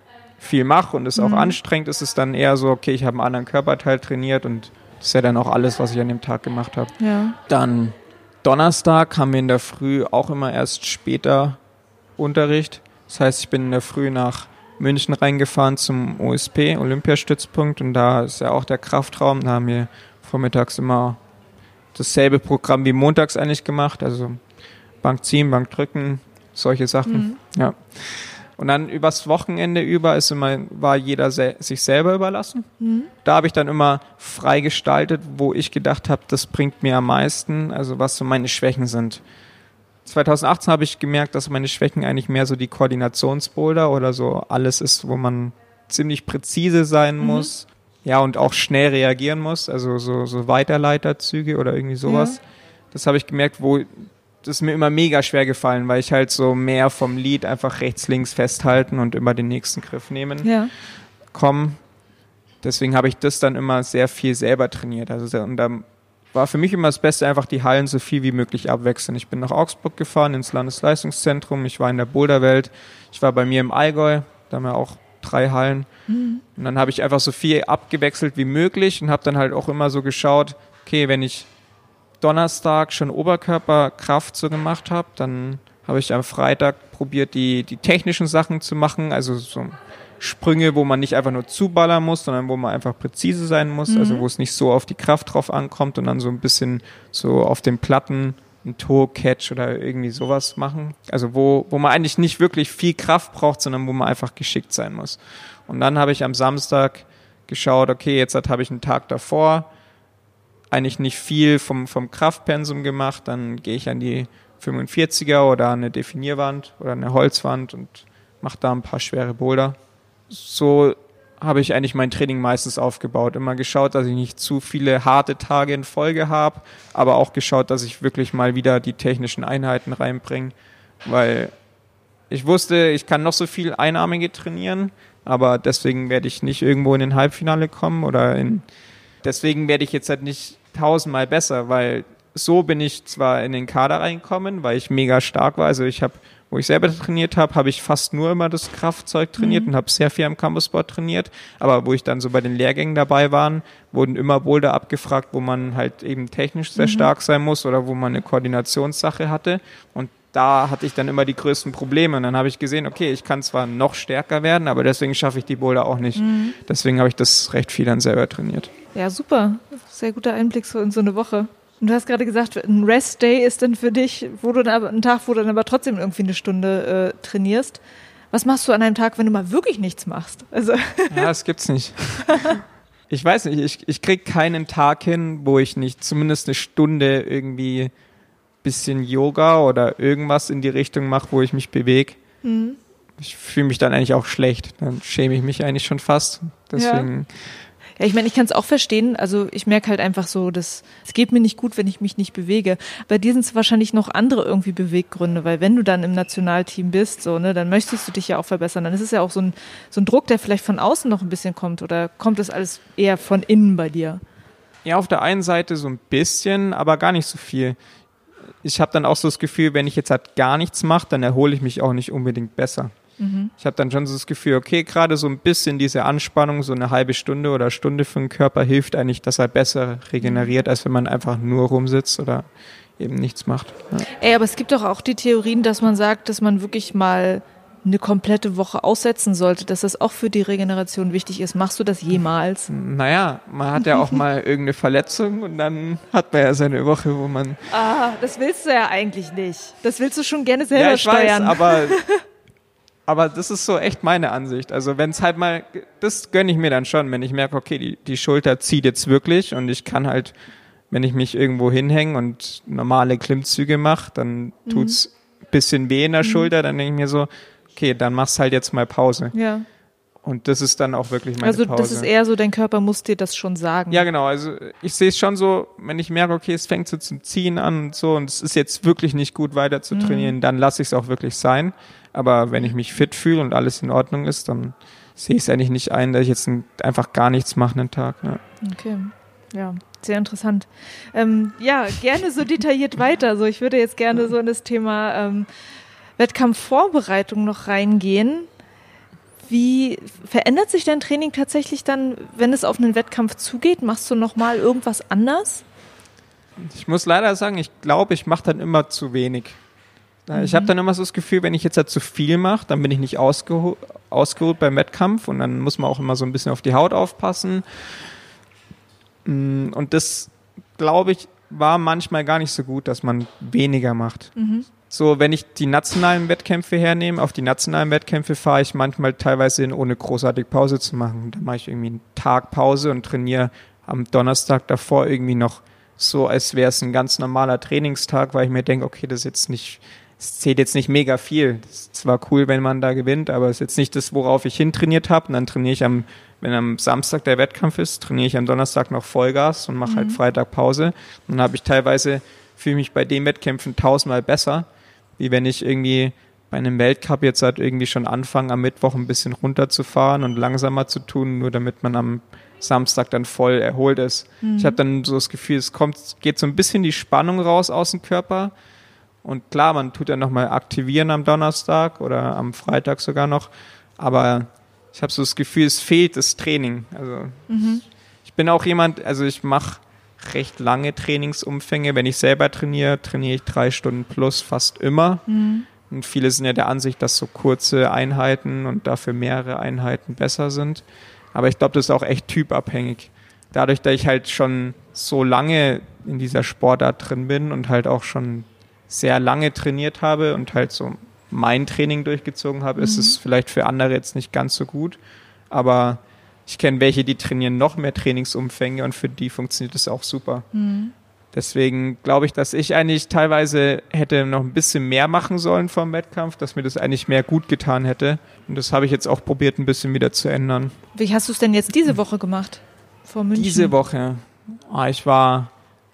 [SPEAKER 2] viel mache und es auch
[SPEAKER 1] Mhm.
[SPEAKER 2] anstrengend ist, ist es dann eher so, okay, ich habe einen anderen Körperteil trainiert und das ist ja dann auch alles, was ich an dem Tag gemacht habe.
[SPEAKER 1] Ja.
[SPEAKER 2] Dann Donnerstag haben wir in der Früh auch immer erst später Unterricht. Das heißt, ich bin in der Früh nach München reingefahren zum O S P, Olympiastützpunkt, und da ist ja auch der Kraftraum. Da haben wir vormittags immer dasselbe Programm wie montags eigentlich gemacht, also Bank ziehen, Bank drücken, solche Sachen.
[SPEAKER 1] Mhm.
[SPEAKER 2] Ja. Und dann übers Wochenende über ist immer, war jeder se- sich selber überlassen.
[SPEAKER 1] Mhm.
[SPEAKER 2] Da habe ich dann immer frei gestaltet, wo ich gedacht habe, das bringt mir am meisten, also was so meine Schwächen sind. zwanzig achtzehn habe ich gemerkt, dass meine Schwächen eigentlich mehr so die Koordinationsboulder oder so alles ist, wo man ziemlich präzise sein
[SPEAKER 1] Mhm.
[SPEAKER 2] muss. Ja, und auch schnell reagieren muss, also so, so Weiterleiterzüge oder irgendwie sowas.
[SPEAKER 1] Ja.
[SPEAKER 2] Das habe ich gemerkt, wo das ist mir immer mega schwer gefallen, weil ich halt so mehr vom Lead einfach rechts, links festhalten und immer den nächsten Griff nehmen
[SPEAKER 1] Ja.
[SPEAKER 2] kommen. Deswegen habe ich das dann immer sehr viel selber trainiert. Also und da war für mich immer das Beste, einfach die Hallen so viel wie möglich abwechseln. Ich bin nach Augsburg gefahren, ins Landesleistungszentrum, ich war in der Boulderwelt, ich war bei mir im Allgäu, da haben wir auch drei Hallen.
[SPEAKER 1] Mhm.
[SPEAKER 2] Und dann habe ich einfach so viel abgewechselt wie möglich und habe dann halt auch immer so geschaut, okay, wenn ich Donnerstag schon Oberkörperkraft so gemacht habe, dann habe ich am Freitag probiert, die, die technischen Sachen zu machen, also so Sprünge, wo man nicht einfach nur zuballern muss, sondern wo man einfach präzise sein muss,
[SPEAKER 1] Mhm.
[SPEAKER 2] also wo es nicht so auf die Kraft drauf ankommt und dann so ein bisschen so auf den Platten ein Toe-Catch oder irgendwie sowas machen. Also wo, wo man eigentlich nicht wirklich viel Kraft braucht, sondern wo man einfach geschickt sein muss. Und dann habe ich am Samstag geschaut, okay, jetzt habe ich einen Tag davor eigentlich nicht viel vom, vom Kraftpensum gemacht, dann gehe ich an die fünfundvierziger oder an eine Definierwand oder eine Holzwand und mache da ein paar schwere Boulder. So habe ich eigentlich mein Training meistens aufgebaut. Immer geschaut, dass ich nicht zu viele harte Tage in Folge habe, aber auch geschaut, dass ich wirklich mal wieder die technischen Einheiten reinbringe, weil ich wusste, ich kann noch so viel Einarmige trainieren, aber deswegen werde ich nicht irgendwo in den Halbfinale kommen oder in, deswegen werde ich jetzt halt nicht tausendmal besser, weil so bin ich zwar in den Kader reingekommen, weil ich mega stark war, also ich habe, wo ich selber trainiert habe, habe ich fast nur immer das Kraftzeug trainiert
[SPEAKER 1] Mhm.
[SPEAKER 2] und habe sehr viel am Campussport trainiert, aber wo ich dann so bei den Lehrgängen dabei waren, wurden immer Boulder abgefragt, wo man halt eben technisch sehr
[SPEAKER 1] Mhm.
[SPEAKER 2] stark sein muss oder wo man eine Koordinationssache hatte, und da hatte ich dann immer die größten Probleme und dann habe ich gesehen, okay, ich kann zwar noch stärker werden, aber deswegen schaffe ich die Boulder auch nicht.
[SPEAKER 1] Mhm.
[SPEAKER 2] Deswegen habe ich das recht viel dann selber trainiert.
[SPEAKER 1] Ja, super. Sehr guter Einblick so in so eine Woche. Und du hast gerade gesagt, ein Rest-Day ist dann für dich, wo du dann aber, ein Tag, wo du dann aber trotzdem irgendwie eine Stunde äh, trainierst. Was machst du an einem Tag, wenn du mal wirklich nichts machst? Also
[SPEAKER 2] Ja, das gibt's nicht. Ich weiß nicht, ich, ich krieg keinen Tag hin, wo ich nicht zumindest eine Stunde irgendwie bisschen Yoga oder irgendwas in die Richtung mache, wo ich mich bewege.
[SPEAKER 1] Mhm.
[SPEAKER 2] Ich fühle mich dann eigentlich auch schlecht. Dann schäme ich mich eigentlich schon fast. Deswegen,
[SPEAKER 1] Ja, ich meine, ich kann es auch verstehen. Also ich merke halt einfach so, dass es geht mir nicht gut, wenn ich mich nicht bewege. Bei dir sind es wahrscheinlich noch andere irgendwie Beweggründe, weil wenn du dann im Nationalteam bist, so, ne, dann möchtest du dich ja auch verbessern. Dann ist es ja auch so ein, so ein Druck, der vielleicht von außen noch ein bisschen kommt, oder kommt das alles eher von innen bei dir?
[SPEAKER 2] ja, auf der einen Seite so ein bisschen, aber gar nicht so viel. Ich habe dann auch so das Gefühl, wenn ich jetzt halt gar nichts mache, dann erhole ich mich auch nicht unbedingt besser.
[SPEAKER 1] Mhm.
[SPEAKER 2] Ich habe dann schon so das Gefühl, okay, gerade so ein bisschen diese Anspannung, so eine halbe Stunde oder Stunde für den Körper hilft eigentlich, dass er besser regeneriert, als wenn man einfach nur rumsitzt oder eben nichts macht. Ja.
[SPEAKER 1] Ey, aber es gibt doch auch die Theorien, dass man sagt, dass man wirklich mal eine komplette Woche aussetzen sollte, dass das auch für die Regeneration wichtig ist. Machst du das jemals?
[SPEAKER 2] Naja, man hat ja auch mal irgendeine Verletzung und dann hat man ja seine Woche, wo man...
[SPEAKER 1] Ah, das willst du ja eigentlich nicht. Das willst du schon gerne selber
[SPEAKER 2] Ja, ich
[SPEAKER 1] steuern.
[SPEAKER 2] weiß, aber, aber das ist so echt meine Ansicht. Also wenn es halt mal, das gönne ich mir dann schon, wenn ich merke, okay, die, die Schulter zieht jetzt wirklich und ich kann halt, wenn ich mich irgendwo hinhänge und normale Klimmzüge mache, dann tut's ein bisschen weh in der
[SPEAKER 1] Mhm.
[SPEAKER 2] Schulter, dann denke ich mir so, okay, dann machst halt jetzt mal Pause.
[SPEAKER 1] Ja.
[SPEAKER 2] Und das ist dann auch wirklich meine
[SPEAKER 1] Also
[SPEAKER 2] Pause.
[SPEAKER 1] das ist eher so, dein Körper muss dir das schon sagen.
[SPEAKER 2] Ja, genau. Also ich sehe es schon so, wenn ich merke, okay, es fängt so zum Ziehen an und so und es ist jetzt wirklich nicht gut weiter zu trainieren,
[SPEAKER 1] Mhm.
[SPEAKER 2] dann lasse ich es auch wirklich sein. Aber wenn ich mich fit fühle und alles in Ordnung ist, dann sehe ich es eigentlich nicht ein, dass ich jetzt ein, einfach gar nichts mache einen Tag. Ja.
[SPEAKER 1] Okay, ja, sehr interessant. Ähm, ja, gerne so detailliert weiter. Also ich würde jetzt gerne so in das Thema ähm, Wettkampfvorbereitung noch reingehen. Wie verändert sich dein Training tatsächlich dann, wenn es auf einen Wettkampf zugeht? Machst du nochmal irgendwas anders?
[SPEAKER 2] Ich muss leider sagen, ich glaube, ich mache dann immer zu wenig. Ich habe dann immer so das Gefühl, wenn ich jetzt halt zu viel mache, dann bin ich nicht ausgeruht, ausgeruht beim Wettkampf und dann muss man auch immer so ein bisschen auf die Haut aufpassen. Und das, glaube ich, war manchmal gar nicht so gut, dass man weniger macht. Mhm. So, wenn ich die nationalen Wettkämpfe hernehme, auf die nationalen Wettkämpfe fahre ich manchmal teilweise hin, ohne großartig Pause zu machen. Da mache ich irgendwie einen Tag Pause und trainiere am Donnerstag davor irgendwie noch so, als wäre es ein ganz normaler Trainingstag, weil ich mir denke, okay, das ist jetzt nicht, es zählt jetzt nicht mega viel. Das ist zwar cool, wenn man da gewinnt, aber es ist jetzt nicht das, worauf ich hin trainiert habe. Und dann trainiere ich am, wenn am Samstag der Wettkampf ist, trainiere ich am Donnerstag noch Vollgas und mache mhm. halt Freitag Pause. Und dann habe ich teilweise, fühle mich bei den Wettkämpfen tausendmal besser, wie wenn ich irgendwie bei einem Weltcup jetzt halt irgendwie schon anfange, am Mittwoch ein bisschen runterzufahren und langsamer zu tun, nur damit man am Samstag dann voll erholt ist. Mhm. Ich habe dann so das Gefühl, es kommt, geht so ein bisschen die Spannung raus aus dem Körper. Und klar, man tut ja nochmal aktivieren am Donnerstag oder am Freitag sogar noch. Aber ich habe so das Gefühl, es fehlt das Training. Also mhm. ich bin auch jemand, also ich mache recht lange Trainingsumfänge. Wenn ich selber trainiere, trainiere ich drei Stunden plus fast immer. Mhm. Und viele sind ja der Ansicht, dass so kurze Einheiten und dafür mehrere Einheiten besser sind. Aber ich glaube, das ist auch echt typabhängig. Dadurch, dass ich halt schon so lange in dieser Sportart drin bin und halt auch schon sehr lange trainiert habe und halt so mein Training durchgezogen habe, mhm. ist es vielleicht für andere jetzt nicht ganz so gut. Aber ich kenne welche, die trainieren noch mehr Trainingsumfänge und für die funktioniert das auch super. Mhm. Deswegen glaube ich, dass ich eigentlich teilweise hätte noch ein bisschen mehr machen sollen vor dem Wettkampf, dass mir das eigentlich mehr gut getan hätte. Und das habe ich jetzt auch probiert, ein bisschen wieder zu ändern.
[SPEAKER 1] Wie hast du es denn jetzt diese Woche gemacht vor München?
[SPEAKER 2] Diese Woche? Ah, ich war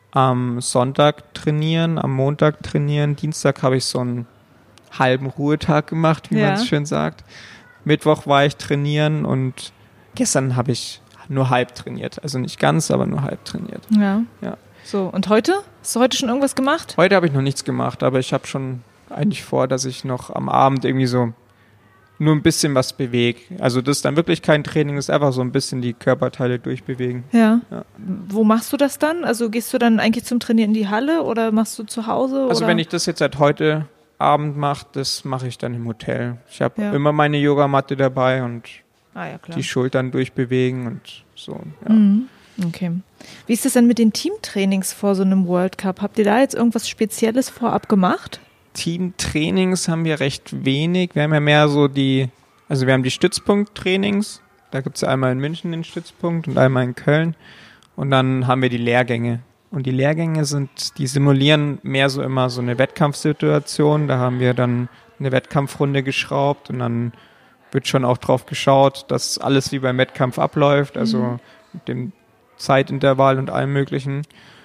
[SPEAKER 2] am Sonntag trainieren, am Montag trainieren. Dienstag habe ich so einen halben Ruhetag gemacht, wie ja. man es schön sagt. Mittwoch war ich trainieren und gestern habe ich nur halb trainiert. Also nicht ganz, aber nur halb trainiert.
[SPEAKER 1] Ja.
[SPEAKER 2] Ja.
[SPEAKER 1] So, und heute? Hast du heute schon irgendwas gemacht?
[SPEAKER 2] Heute habe ich noch nichts gemacht, aber ich habe schon eigentlich vor, dass ich noch am Abend irgendwie so nur ein bisschen was bewege. Also das ist dann wirklich kein Training, das ist einfach so ein bisschen die Körperteile durchbewegen.
[SPEAKER 1] Ja. ja. Wo machst du das dann? Also gehst du dann eigentlich zum Trainieren in die Halle oder machst du zu Hause?
[SPEAKER 2] Also
[SPEAKER 1] oder?
[SPEAKER 2] Wenn ich das jetzt seit heute Abend mache, das mache ich dann im Hotel. Ich habe ja. immer meine Yogamatte dabei und
[SPEAKER 1] ah, ja, klar.
[SPEAKER 2] die Schultern durchbewegen und so. Ja.
[SPEAKER 1] Mhm. Okay. Wie ist das denn mit den Teamtrainings vor so einem World Cup? Habt ihr da jetzt irgendwas Spezielles vorab gemacht?
[SPEAKER 2] Teamtrainings haben wir recht wenig. Wir haben ja mehr so die, also wir haben die Stützpunkttrainings. Da gibt es ja einmal in München den Stützpunkt und einmal in Köln. Und dann haben wir die Lehrgänge. Und die Lehrgänge sind, die simulieren mehr so immer so eine Wettkampfsituation. Da haben wir dann eine Wettkampfrunde geschraubt und dann wird schon auch drauf geschaut, dass alles wie beim Wettkampf abläuft. Also mhm. mit dem Zeitintervall und allem Möglichen.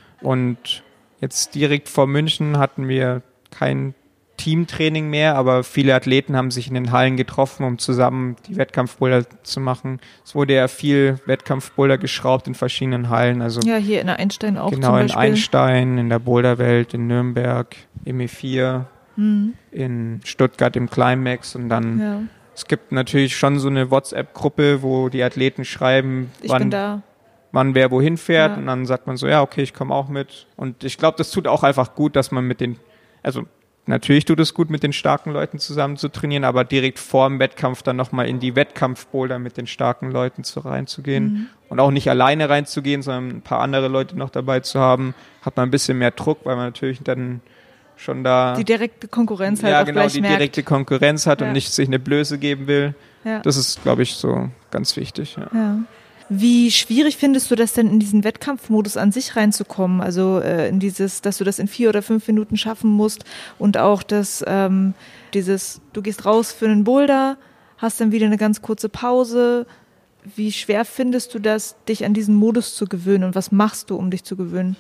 [SPEAKER 2] Und jetzt direkt vor München hatten wir kein Teamtraining mehr, aber viele Athleten haben sich in den Hallen getroffen, um zusammen die Wettkampfboulder zu machen. Es wurde ja viel Wettkampfboulder geschraubt in verschiedenen Hallen. Also
[SPEAKER 1] ja, hier in der Einstein auch
[SPEAKER 2] genau,
[SPEAKER 1] zum
[SPEAKER 2] in
[SPEAKER 1] Beispiel.
[SPEAKER 2] Einstein, in der Boulderwelt, in Nürnberg, im E vier, mhm. in Stuttgart im Climax und dann ja. es gibt natürlich schon so eine WhatsApp-Gruppe, wo die Athleten schreiben,
[SPEAKER 1] ich
[SPEAKER 2] wann
[SPEAKER 1] bin da.
[SPEAKER 2] wann wer wohin fährt
[SPEAKER 1] ja.
[SPEAKER 2] und dann sagt man so, ja, okay, ich komme auch mit. Und ich glaube, das tut auch einfach gut, dass man mit den, also natürlich tut es gut, mit den starken Leuten zusammen zu trainieren, aber direkt vor dem Wettkampf dann nochmal in die Wettkampfboulder mit den starken Leuten zu reinzugehen mhm. und auch nicht alleine reinzugehen, sondern ein paar andere Leute noch dabei zu haben, hat man ein bisschen mehr Druck, weil man natürlich dann schon da
[SPEAKER 1] die direkte Konkurrenz halt
[SPEAKER 2] ja,
[SPEAKER 1] auch
[SPEAKER 2] genau,
[SPEAKER 1] gleich
[SPEAKER 2] die
[SPEAKER 1] merkt.
[SPEAKER 2] direkte Konkurrenz hat
[SPEAKER 1] ja.
[SPEAKER 2] und nicht sich eine Blöße geben will.
[SPEAKER 1] Ja.
[SPEAKER 2] Das ist, glaube ich, so ganz wichtig. Ja.
[SPEAKER 1] Ja. Wie schwierig findest du das denn, in diesen Wettkampfmodus an sich reinzukommen? Also äh, in dieses, dass du das in vier oder fünf Minuten schaffen musst und auch das, ähm, dieses, du gehst raus für einen Boulder, hast dann wieder eine ganz kurze Pause. Wie schwer findest du das, dich an diesen Modus zu gewöhnen und was machst du, um dich zu gewöhnen?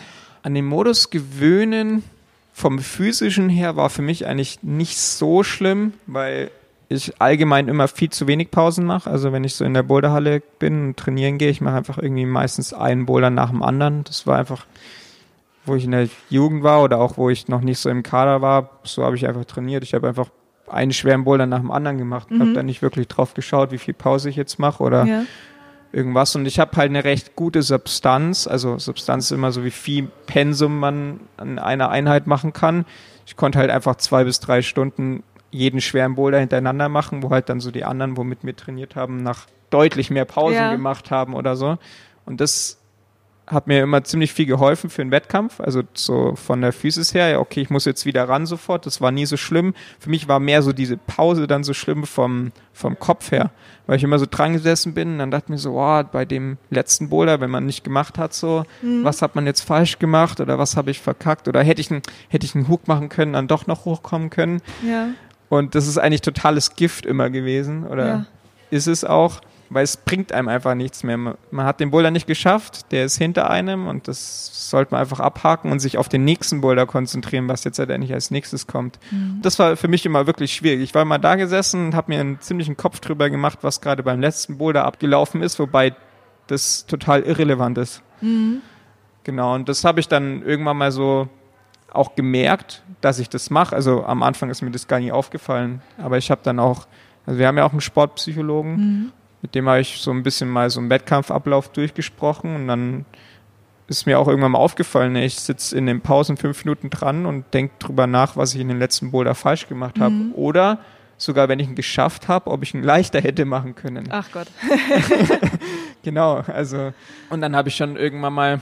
[SPEAKER 2] An den Modus gewöhnen vom Physischen her war für mich eigentlich nicht so schlimm, weil ich allgemein immer viel zu wenig Pausen mache. Also wenn ich so in der Boulderhalle bin und trainieren gehe, ich mache einfach irgendwie meistens einen Boulder nach dem anderen. Das war einfach, wo ich in der Jugend war oder auch wo ich noch nicht so im Kader war, so habe ich einfach trainiert. Ich habe einfach einen schweren Boulder nach dem anderen gemacht. Mhm. Habe dann nicht wirklich drauf geschaut, wie viel Pause ich jetzt mache oder ja. irgendwas. Und ich habe halt eine recht gute Substanz. Also Substanz ist immer so, wie viel Pensum man an einer Einheit machen kann. Ich konnte halt einfach zwei bis drei Stunden jeden schweren Boulder hintereinander machen, wo halt dann so die anderen, wo mit mir trainiert haben, nach deutlich mehr Pausen ja. gemacht haben oder so. Und das hat mir immer ziemlich viel geholfen für einen Wettkampf, also so von der Physis her, ja, okay, ich muss jetzt wieder ran sofort, das war nie so schlimm. Für mich war mehr so diese Pause dann so schlimm vom, vom Kopf her, weil ich immer so dran gesessen bin und dann dachte ich mir so, oh, bei dem letzten Boulder, wenn man nicht gemacht hat, so, mhm. was hat man jetzt falsch gemacht oder was habe ich verkackt oder hätte ich, ein, hätte ich einen Hook machen können, dann doch noch hochkommen können. Ja. Und das ist eigentlich totales Gift immer gewesen oder ja. ist es auch. Weil es bringt einem einfach nichts mehr. Man hat den Boulder nicht geschafft, der ist hinter einem und das sollte man einfach abhaken und sich auf den nächsten Boulder konzentrieren, was jetzt halt eigentlich als nächstes kommt. Mhm. Das war für mich immer wirklich schwierig. Ich war mal da gesessen und habe mir einen ziemlichen Kopf drüber gemacht, was gerade beim letzten Boulder abgelaufen ist, wobei das total irrelevant ist. Mhm. Genau, und das habe ich dann irgendwann mal so auch gemerkt, dass ich das mache. Also am Anfang ist mir das gar nicht aufgefallen, aber ich habe dann auch, also wir haben ja auch einen Sportpsychologen, mhm. mit dem habe ich so ein bisschen mal so einen Wettkampfablauf durchgesprochen und dann ist mir auch irgendwann mal aufgefallen, ich sitze in den Pausen fünf Minuten dran und denke drüber nach, was ich in den letzten Boulder falsch gemacht habe. Mhm. Oder sogar, wenn ich ihn geschafft habe, ob ich ihn leichter hätte machen können.
[SPEAKER 1] Ach Gott.
[SPEAKER 2] Genau, also und dann habe ich schon irgendwann mal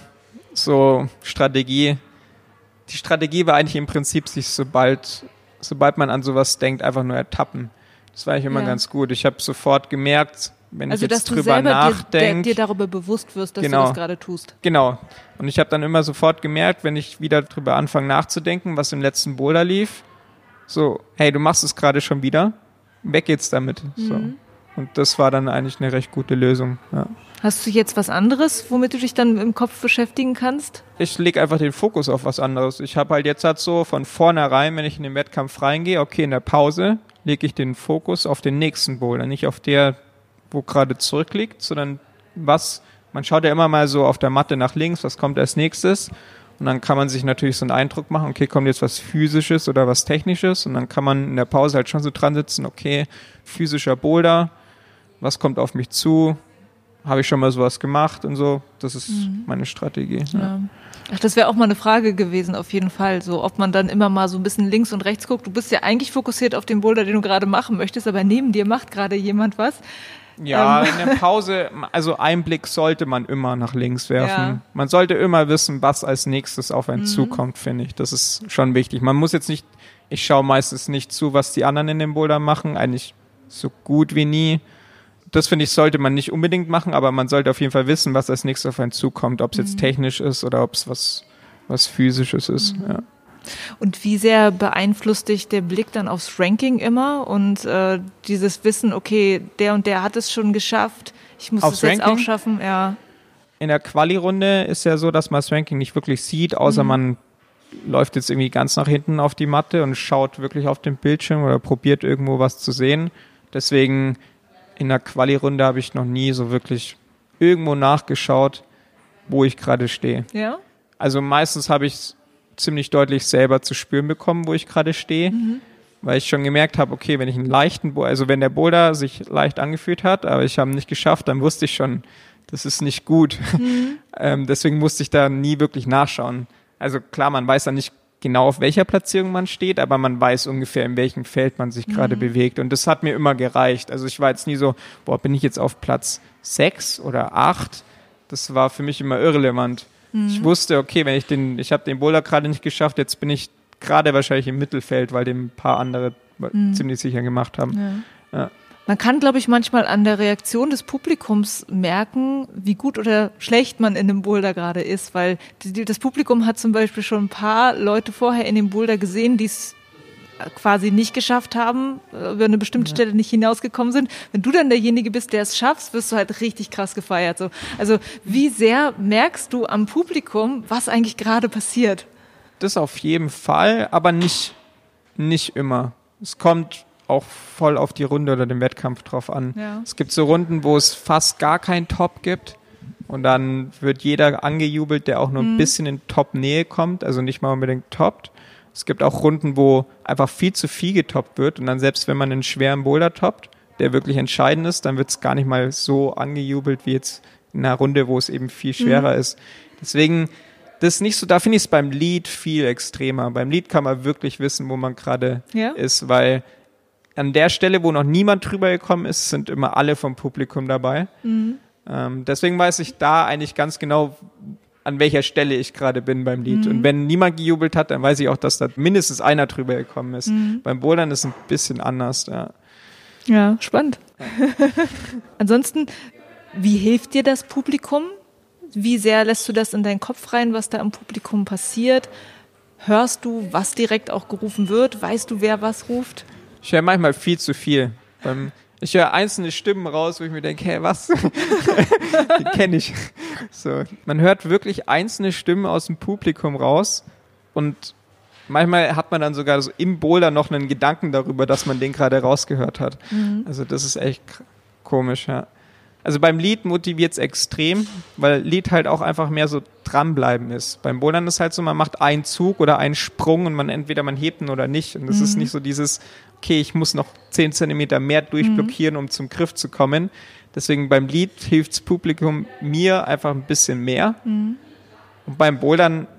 [SPEAKER 2] so Strategie, die Strategie war eigentlich im Prinzip, sich sobald, sobald man an sowas denkt, einfach nur ertappen. Das war eigentlich immer ja. ganz gut. Ich habe sofort gemerkt, wenn
[SPEAKER 1] also,
[SPEAKER 2] ich jetzt
[SPEAKER 1] dass
[SPEAKER 2] drüber
[SPEAKER 1] du selber
[SPEAKER 2] nachdenke.
[SPEAKER 1] dir, dir darüber bewusst wirst, dass
[SPEAKER 2] genau,
[SPEAKER 1] du das gerade tust.
[SPEAKER 2] Genau. Und ich habe dann immer sofort gemerkt, wenn ich wieder drüber anfange nachzudenken, was im letzten Boulder lief, so, hey, du machst es gerade schon wieder, weg geht's damit. Mhm. So. Und das war dann eigentlich eine recht gute Lösung. Ja.
[SPEAKER 1] Hast du jetzt was anderes, womit du dich dann im Kopf beschäftigen kannst?
[SPEAKER 2] Ich lege einfach den Fokus auf was anderes. Ich habe halt jetzt halt so von vornherein, wenn ich in den Wettkampf reingehe, okay, in der Pause lege ich den Fokus auf den nächsten Boulder, nicht auf der, wo gerade zurückliegt, sondern was, man schaut ja immer mal so auf der Matte nach links, was kommt als nächstes und dann kann man sich natürlich so einen Eindruck machen, okay, kommt jetzt was Physisches oder was Technisches und dann kann man in der Pause halt schon so dran sitzen, okay, physischer Boulder, was kommt auf mich zu, habe ich schon mal sowas gemacht und so, das ist mhm. meine Strategie. Ja.
[SPEAKER 1] Ja. Ach, das wäre auch mal eine Frage gewesen, auf jeden Fall, so ob man dann immer mal so ein bisschen links und rechts guckt. Du bist ja eigentlich fokussiert auf den Boulder, den du gerade machen möchtest, aber neben dir macht gerade jemand was.
[SPEAKER 2] Ja, ähm. in der Pause, also einen Blick sollte man immer nach links werfen. Ja. Man sollte immer wissen, was als nächstes auf einen mhm. zukommt, finde ich. Das ist schon wichtig. Man muss jetzt nicht, ich schaue meistens nicht zu, was die anderen in dem Boulder machen, eigentlich so gut wie nie. Das, finde ich, sollte man nicht unbedingt machen, aber man sollte auf jeden Fall wissen, was als nächstes auf einen zukommt, ob es mhm. jetzt technisch ist oder ob es was, was Physisches ist. Mhm. Ja.
[SPEAKER 1] Und wie sehr beeinflusst dich der Blick dann aufs Ranking immer und äh, dieses Wissen, okay, der und der hat es schon geschafft, ich muss es jetzt auch schaffen? Ja.
[SPEAKER 2] In der Quali-Runde ist ja so, dass man das Ranking nicht wirklich sieht, außer mhm. man läuft jetzt irgendwie ganz nach hinten auf die Matte und schaut wirklich auf den Bildschirm oder probiert irgendwo was zu sehen. Deswegen in der Quali-Runde habe ich noch nie so wirklich irgendwo nachgeschaut, wo ich gerade stehe.
[SPEAKER 1] Ja?
[SPEAKER 2] Also meistens habe ich es ziemlich deutlich selber zu spüren bekommen, wo ich gerade stehe, mhm. weil ich schon gemerkt habe, okay, wenn ich einen leichten Boulder, also wenn der Boulder sich leicht angefühlt hat, aber ich habe ihn nicht geschafft, dann wusste ich schon, das ist nicht gut. Mhm. ähm, deswegen musste ich da nie wirklich nachschauen. Also klar, man weiß dann nicht genau, auf welcher Platzierung man steht, aber man weiß ungefähr, in welchem Feld man sich gerade mhm. bewegt. Und das hat mir immer gereicht. Also ich war jetzt nie so, boah, bin ich jetzt auf Platz sechs oder acht? Das war für mich immer irrelevant. Mhm. Ich wusste, okay, wenn ich den, ich habe den Boulder gerade nicht geschafft, jetzt bin ich gerade wahrscheinlich im Mittelfeld, weil dem ein paar andere mhm. ziemlich sicher gemacht haben. Ja. Ja.
[SPEAKER 1] Man kann, glaube ich, manchmal an der Reaktion des Publikums merken, wie gut oder schlecht man in dem Boulder gerade ist, weil die, das Publikum hat zum Beispiel schon ein paar Leute vorher in dem Boulder gesehen, die es quasi nicht geschafft haben, über eine bestimmte ja. Stelle nicht hinausgekommen sind. Wenn du dann derjenige bist, der es schaffst, wirst du halt richtig krass gefeiert. So. Also wie sehr merkst du am Publikum, was eigentlich gerade passiert?
[SPEAKER 2] Das auf jeden Fall, aber nicht, nicht immer. Es kommt auch voll auf die Runde oder den Wettkampf drauf an. Ja. Es gibt so Runden, wo es fast gar keinen Top gibt und dann wird jeder angejubelt, der auch nur mhm. ein bisschen in Top-Nähe kommt, also nicht mal unbedingt toppt. Es gibt auch Runden, wo einfach viel zu viel getoppt wird und dann selbst wenn man einen schweren Boulder toppt, der wirklich entscheidend ist, dann wird es gar nicht mal so angejubelt wie jetzt in einer Runde, wo es eben viel schwerer mhm. ist. Deswegen, das ist nicht so, da finde ich es beim Lead viel extremer. Beim Lead kann man wirklich wissen, wo man gerade ja. ist, weil an der Stelle, wo noch niemand drüber gekommen ist, sind immer alle vom Publikum dabei. Mhm. Ähm, deswegen weiß ich da eigentlich ganz genau, an welcher Stelle ich gerade bin beim Lied. Mhm. Und wenn niemand gejubelt hat, dann weiß ich auch, dass da mindestens einer drüber gekommen ist. Mhm. Beim Bouldern ist es ein bisschen anders. Ja,
[SPEAKER 1] ja spannend. Ansonsten, wie hilft dir das Publikum? Wie sehr lässt du das in deinen Kopf rein, was da im Publikum passiert? Hörst du, was direkt auch gerufen wird? Weißt du, wer was ruft?
[SPEAKER 2] Ich höre manchmal viel zu viel. Beim Ich höre einzelne Stimmen raus, wo ich mir denke, hey, was? Die kenne ich. So. Man hört wirklich einzelne Stimmen aus dem Publikum raus und manchmal hat man dann sogar so im Boulder noch einen Gedanken darüber, dass man den gerade rausgehört hat. Mhm. Also das ist echt komisch, ja. Also beim Lied motiviert es extrem, weil Lied halt auch einfach mehr so dranbleiben ist. Beim Bouldern ist halt so, man macht einen Zug oder einen Sprung und man entweder man hebt ihn oder nicht. Und das mhm. ist nicht so dieses, okay, ich muss noch zehn Zentimeter mehr durchblockieren, mhm. um zum Griff zu kommen. Deswegen beim Lied hilft das Publikum mir einfach ein bisschen mehr. Mhm. Und beim Bouldern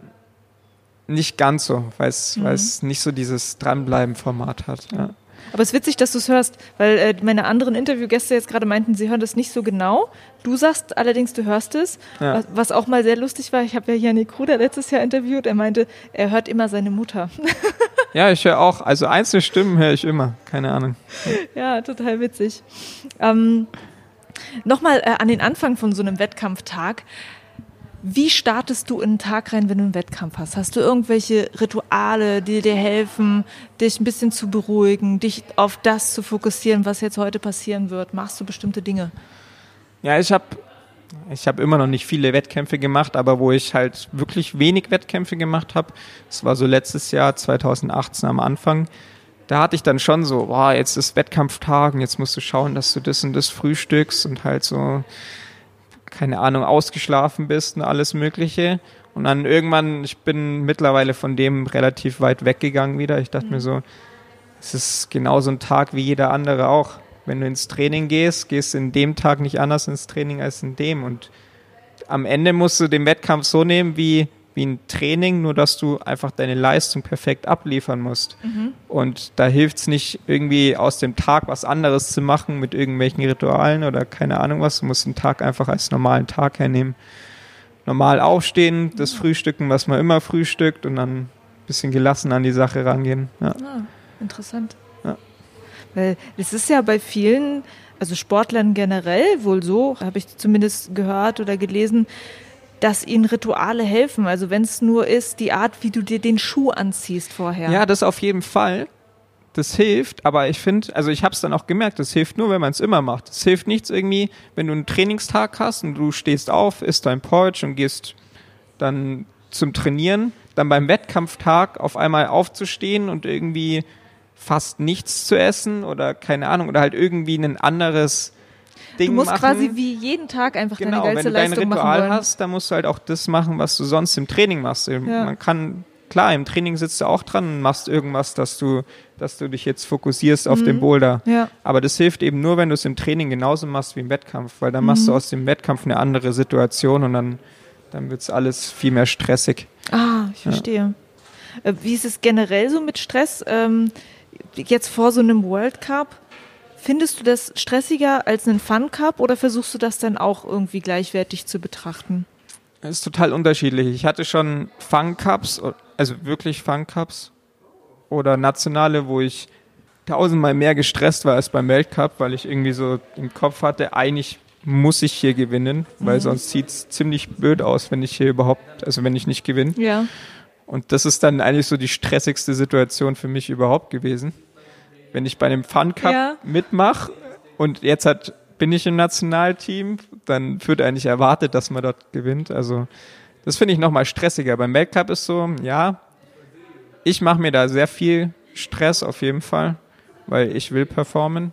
[SPEAKER 2] nicht ganz so, weil es mhm. nicht so dieses Dranbleiben-Format hat. Ja.
[SPEAKER 1] Aber es ist witzig, dass du es hörst, weil äh, meine anderen Interviewgäste jetzt gerade meinten, sie hören das nicht so genau. Du sagst allerdings, du hörst es. Ja. Was, was auch mal sehr lustig war, ich habe ja Yannick Kruder letztes Jahr interviewt, er meinte, er hört immer seine Mutter.
[SPEAKER 2] Ja, ich höre auch, also einzelne Stimmen höre ich immer, keine Ahnung.
[SPEAKER 1] Ja, total witzig. Ähm, Nochmal äh, an den Anfang von so einem Wettkampftag. Wie startest du in den Tag rein, wenn du einen Wettkampf hast? Hast du irgendwelche Rituale, die dir helfen, dich ein bisschen zu beruhigen, dich auf das zu fokussieren, was jetzt heute passieren wird? Machst du bestimmte Dinge?
[SPEAKER 2] Ja, ich habe ich hab immer noch nicht viele Wettkämpfe gemacht, aber wo ich halt wirklich wenig Wettkämpfe gemacht habe, das war so letztes Jahr, zwanzig achtzehn am Anfang, da hatte ich dann schon so, boah, jetzt ist Wettkampftag und jetzt musst du schauen, dass du das und das frühstückst und halt so, keine Ahnung, ausgeschlafen bist und alles Mögliche. Und dann irgendwann, ich bin mittlerweile von dem relativ weit weggegangen wieder. Ich dachte mhm. mir so, es ist genauso ein Tag wie jeder andere auch. Wenn du ins Training gehst, gehst du in dem Tag nicht anders ins Training als in dem. Und am Ende musst du den Wettkampf so nehmen wie, wie ein Training, nur dass du einfach deine Leistung perfekt abliefern musst. Mhm. Und da hilft es nicht, irgendwie aus dem Tag was anderes zu machen mit irgendwelchen Ritualen oder keine Ahnung was. Du musst den Tag einfach als normalen Tag hernehmen. Normal aufstehen, das ja. Frühstücken, was man immer frühstückt und dann ein bisschen gelassen an die Sache rangehen. Ja.
[SPEAKER 1] Ah, interessant. Ja. Weil es ist ja bei vielen, also Sportlern generell wohl so, habe ich zumindest gehört oder gelesen, dass ihnen Rituale helfen. Also wenn es nur ist, die Art, wie du dir den Schuh anziehst vorher.
[SPEAKER 2] Ja, das auf jeden Fall. Das hilft, aber ich finde, also ich habe es dann auch gemerkt, das hilft nur, wenn man es immer macht. Es hilft nichts irgendwie, wenn du einen Trainingstag hast und du stehst auf, isst dein Porridge und gehst dann zum Trainieren, dann beim Wettkampftag auf einmal aufzustehen und irgendwie fast nichts zu essen oder keine Ahnung, oder halt irgendwie ein anderes Ding
[SPEAKER 1] Du musst
[SPEAKER 2] machen.
[SPEAKER 1] Quasi wie jeden Tag einfach
[SPEAKER 2] genau,
[SPEAKER 1] deine geilste Leistung machen
[SPEAKER 2] Wenn du dein Ritual
[SPEAKER 1] wollen.
[SPEAKER 2] hast, dann musst du halt auch das machen, was du sonst im Training machst. Ja. Man kann, klar, im Training sitzt du auch dran und machst irgendwas, dass du, dass du dich jetzt fokussierst auf mhm. den Boulder. Ja. Aber das hilft eben nur, wenn du es im Training genauso machst wie im Wettkampf, weil dann mhm. machst du aus dem Wettkampf eine andere Situation und dann, dann wird es alles viel mehr stressig.
[SPEAKER 1] Ah, ich verstehe. Ja. Wie ist es generell so mit Stress? Ähm, jetzt vor so einem World Cup, findest du das stressiger als einen Fun Cup oder versuchst du das dann auch irgendwie gleichwertig zu betrachten?
[SPEAKER 2] Das ist total unterschiedlich. Ich hatte schon Fun Cups, also wirklich Fun Cups oder nationale, wo ich tausendmal mehr gestresst war als beim Weltcup, weil ich irgendwie so im Kopf hatte, eigentlich muss ich hier gewinnen, weil mhm. sonst sieht es ziemlich blöd aus, wenn ich hier überhaupt, also wenn ich nicht gewinne.
[SPEAKER 1] Ja.
[SPEAKER 2] Und das ist dann eigentlich so die stressigste Situation für mich überhaupt gewesen. Wenn ich bei einem Fun Cup ja. mitmache und jetzt hat, bin ich im Nationalteam, dann wird eigentlich erwartet, dass man dort gewinnt. Also das finde ich nochmal stressiger. Beim Weltcup ist so, ja, ich mache mir da sehr viel Stress auf jeden Fall, weil ich will performen.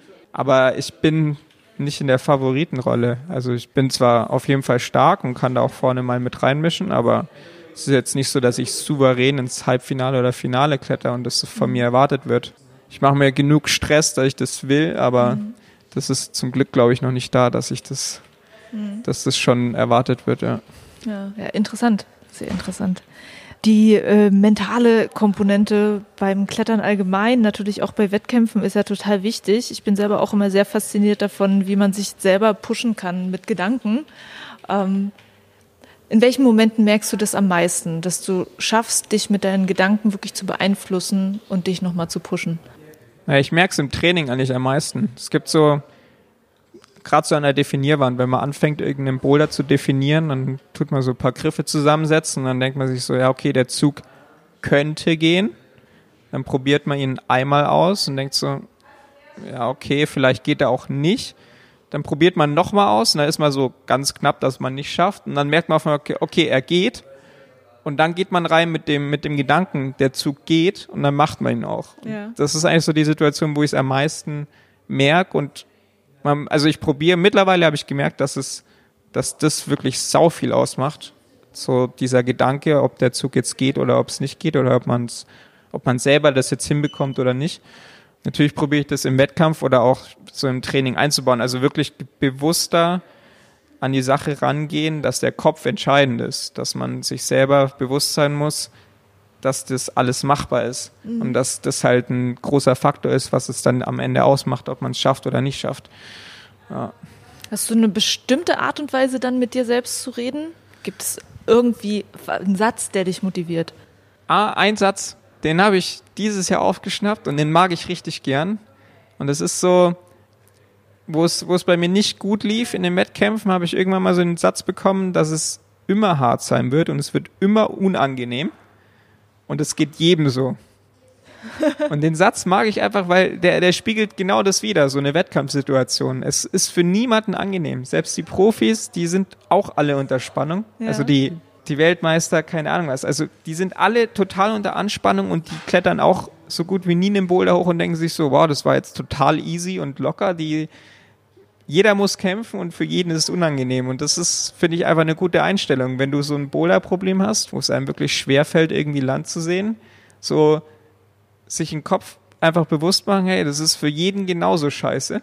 [SPEAKER 2] Aber ich bin nicht in der Favoritenrolle. Also ich bin zwar auf jeden Fall stark und kann da auch vorne mal mit reinmischen, aber Es ist jetzt nicht so, dass ich souverän ins Halbfinale oder Finale kletter und das von mir erwartet wird. Ich mache mir genug Stress, dass ich das will, aber mhm. das ist zum Glück, glaube ich, noch nicht da, dass ich das, mhm. dass das schon erwartet wird. Ja,
[SPEAKER 1] ja, ja, interessant, sehr interessant. Die äh, mentale Komponente beim Klettern allgemein, natürlich auch bei Wettkämpfen, ist ja total wichtig. Ich bin selber auch immer sehr fasziniert davon, wie man sich selber pushen kann mit Gedanken. Ähm, in welchen Momenten merkst du das am meisten, dass du schaffst, dich mit deinen Gedanken wirklich zu beeinflussen und dich nochmal zu pushen?
[SPEAKER 2] Ja, ich merke es im Training eigentlich am meisten. Es gibt so, gerade so an der Definierwand, wenn man anfängt, irgendeinen Boulder zu definieren, dann tut man so ein paar Griffe zusammensetzen und dann denkt man sich so, ja okay, der Zug könnte gehen. Dann probiert man ihn einmal aus und denkt so, ja okay, vielleicht geht er auch nicht. Dann probiert man nochmal aus und dann ist man so ganz knapp, dass man nicht schafft. Und dann merkt man, okay, okay, er geht. Und dann geht man rein mit dem, mit dem Gedanken, der Zug geht und dann macht man ihn auch. Ja. Das ist eigentlich so die Situation, wo ich es am meisten merke. Und man, also ich probiere, mittlerweile habe ich gemerkt, dass es, dass das wirklich sau viel ausmacht. So dieser Gedanke, ob der Zug jetzt geht oder ob es nicht geht oder ob man es, ob man selber das jetzt hinbekommt oder nicht. Natürlich probiere ich das im Wettkampf oder auch so im Training einzubauen. Also wirklich bewusster an die Sache rangehen, dass der Kopf entscheidend ist, dass man sich selber bewusst sein muss, dass das alles machbar ist mhm. und dass das halt ein großer Faktor ist, was es dann am Ende ausmacht, ob man es schafft oder nicht schafft. Ja.
[SPEAKER 1] Hast du eine bestimmte Art und Weise dann mit dir selbst zu reden? Gibt es irgendwie einen Satz, der dich motiviert?
[SPEAKER 2] Ah, ein Satz, den habe ich dieses Jahr aufgeschnappt und den mag ich richtig gern. Und das ist so, wo es, wo es bei mir nicht gut lief in den Wettkämpfen, habe ich irgendwann mal so einen Satz bekommen, dass es immer hart sein wird und es wird immer unangenehm. Und es geht jedem so. Und den Satz mag ich einfach, weil der, der spiegelt genau das wider, so eine Wettkampfsituation. Es ist für niemanden angenehm. Selbst die Profis, die sind auch alle unter Spannung. Ja. Also die, die Weltmeister, keine Ahnung was. Also die sind alle total unter Anspannung und die klettern auch so gut wie nie einen Boulder hoch und denken sich so, wow, das war jetzt total easy und locker. Die, jeder muss kämpfen und für jeden ist es unangenehm. Und das ist, finde ich, einfach eine gute Einstellung. Wenn du so ein Boulder-Problem hast, wo es einem wirklich schwerfällt, irgendwie Land zu sehen, so sich im Kopf einfach bewusst machen, hey, das ist für jeden genauso scheiße.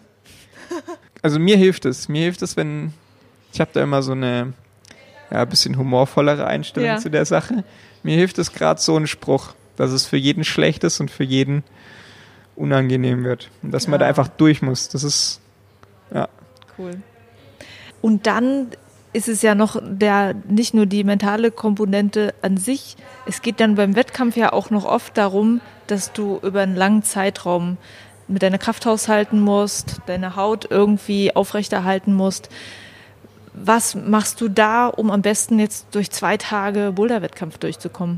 [SPEAKER 2] Also mir hilft es. Mir hilft es, wenn, ich habe da immer so eine ja, ein bisschen humorvollere Einstellung ja. zu der Sache. Mir hilft es gerade so ein Spruch, dass es für jeden schlecht ist und für jeden unangenehm wird. Und dass ja. man da einfach durch muss. Das ist, ja.
[SPEAKER 1] Cool. Und dann ist es ja noch der, nicht nur die mentale Komponente an sich, es geht dann beim Wettkampf ja auch noch oft darum, dass du über einen langen Zeitraum mit deiner Kraft haushalten musst, deine Haut irgendwie aufrechterhalten musst. Was machst du da, um am besten jetzt durch zwei Tage Boulder-Wettkampf durchzukommen?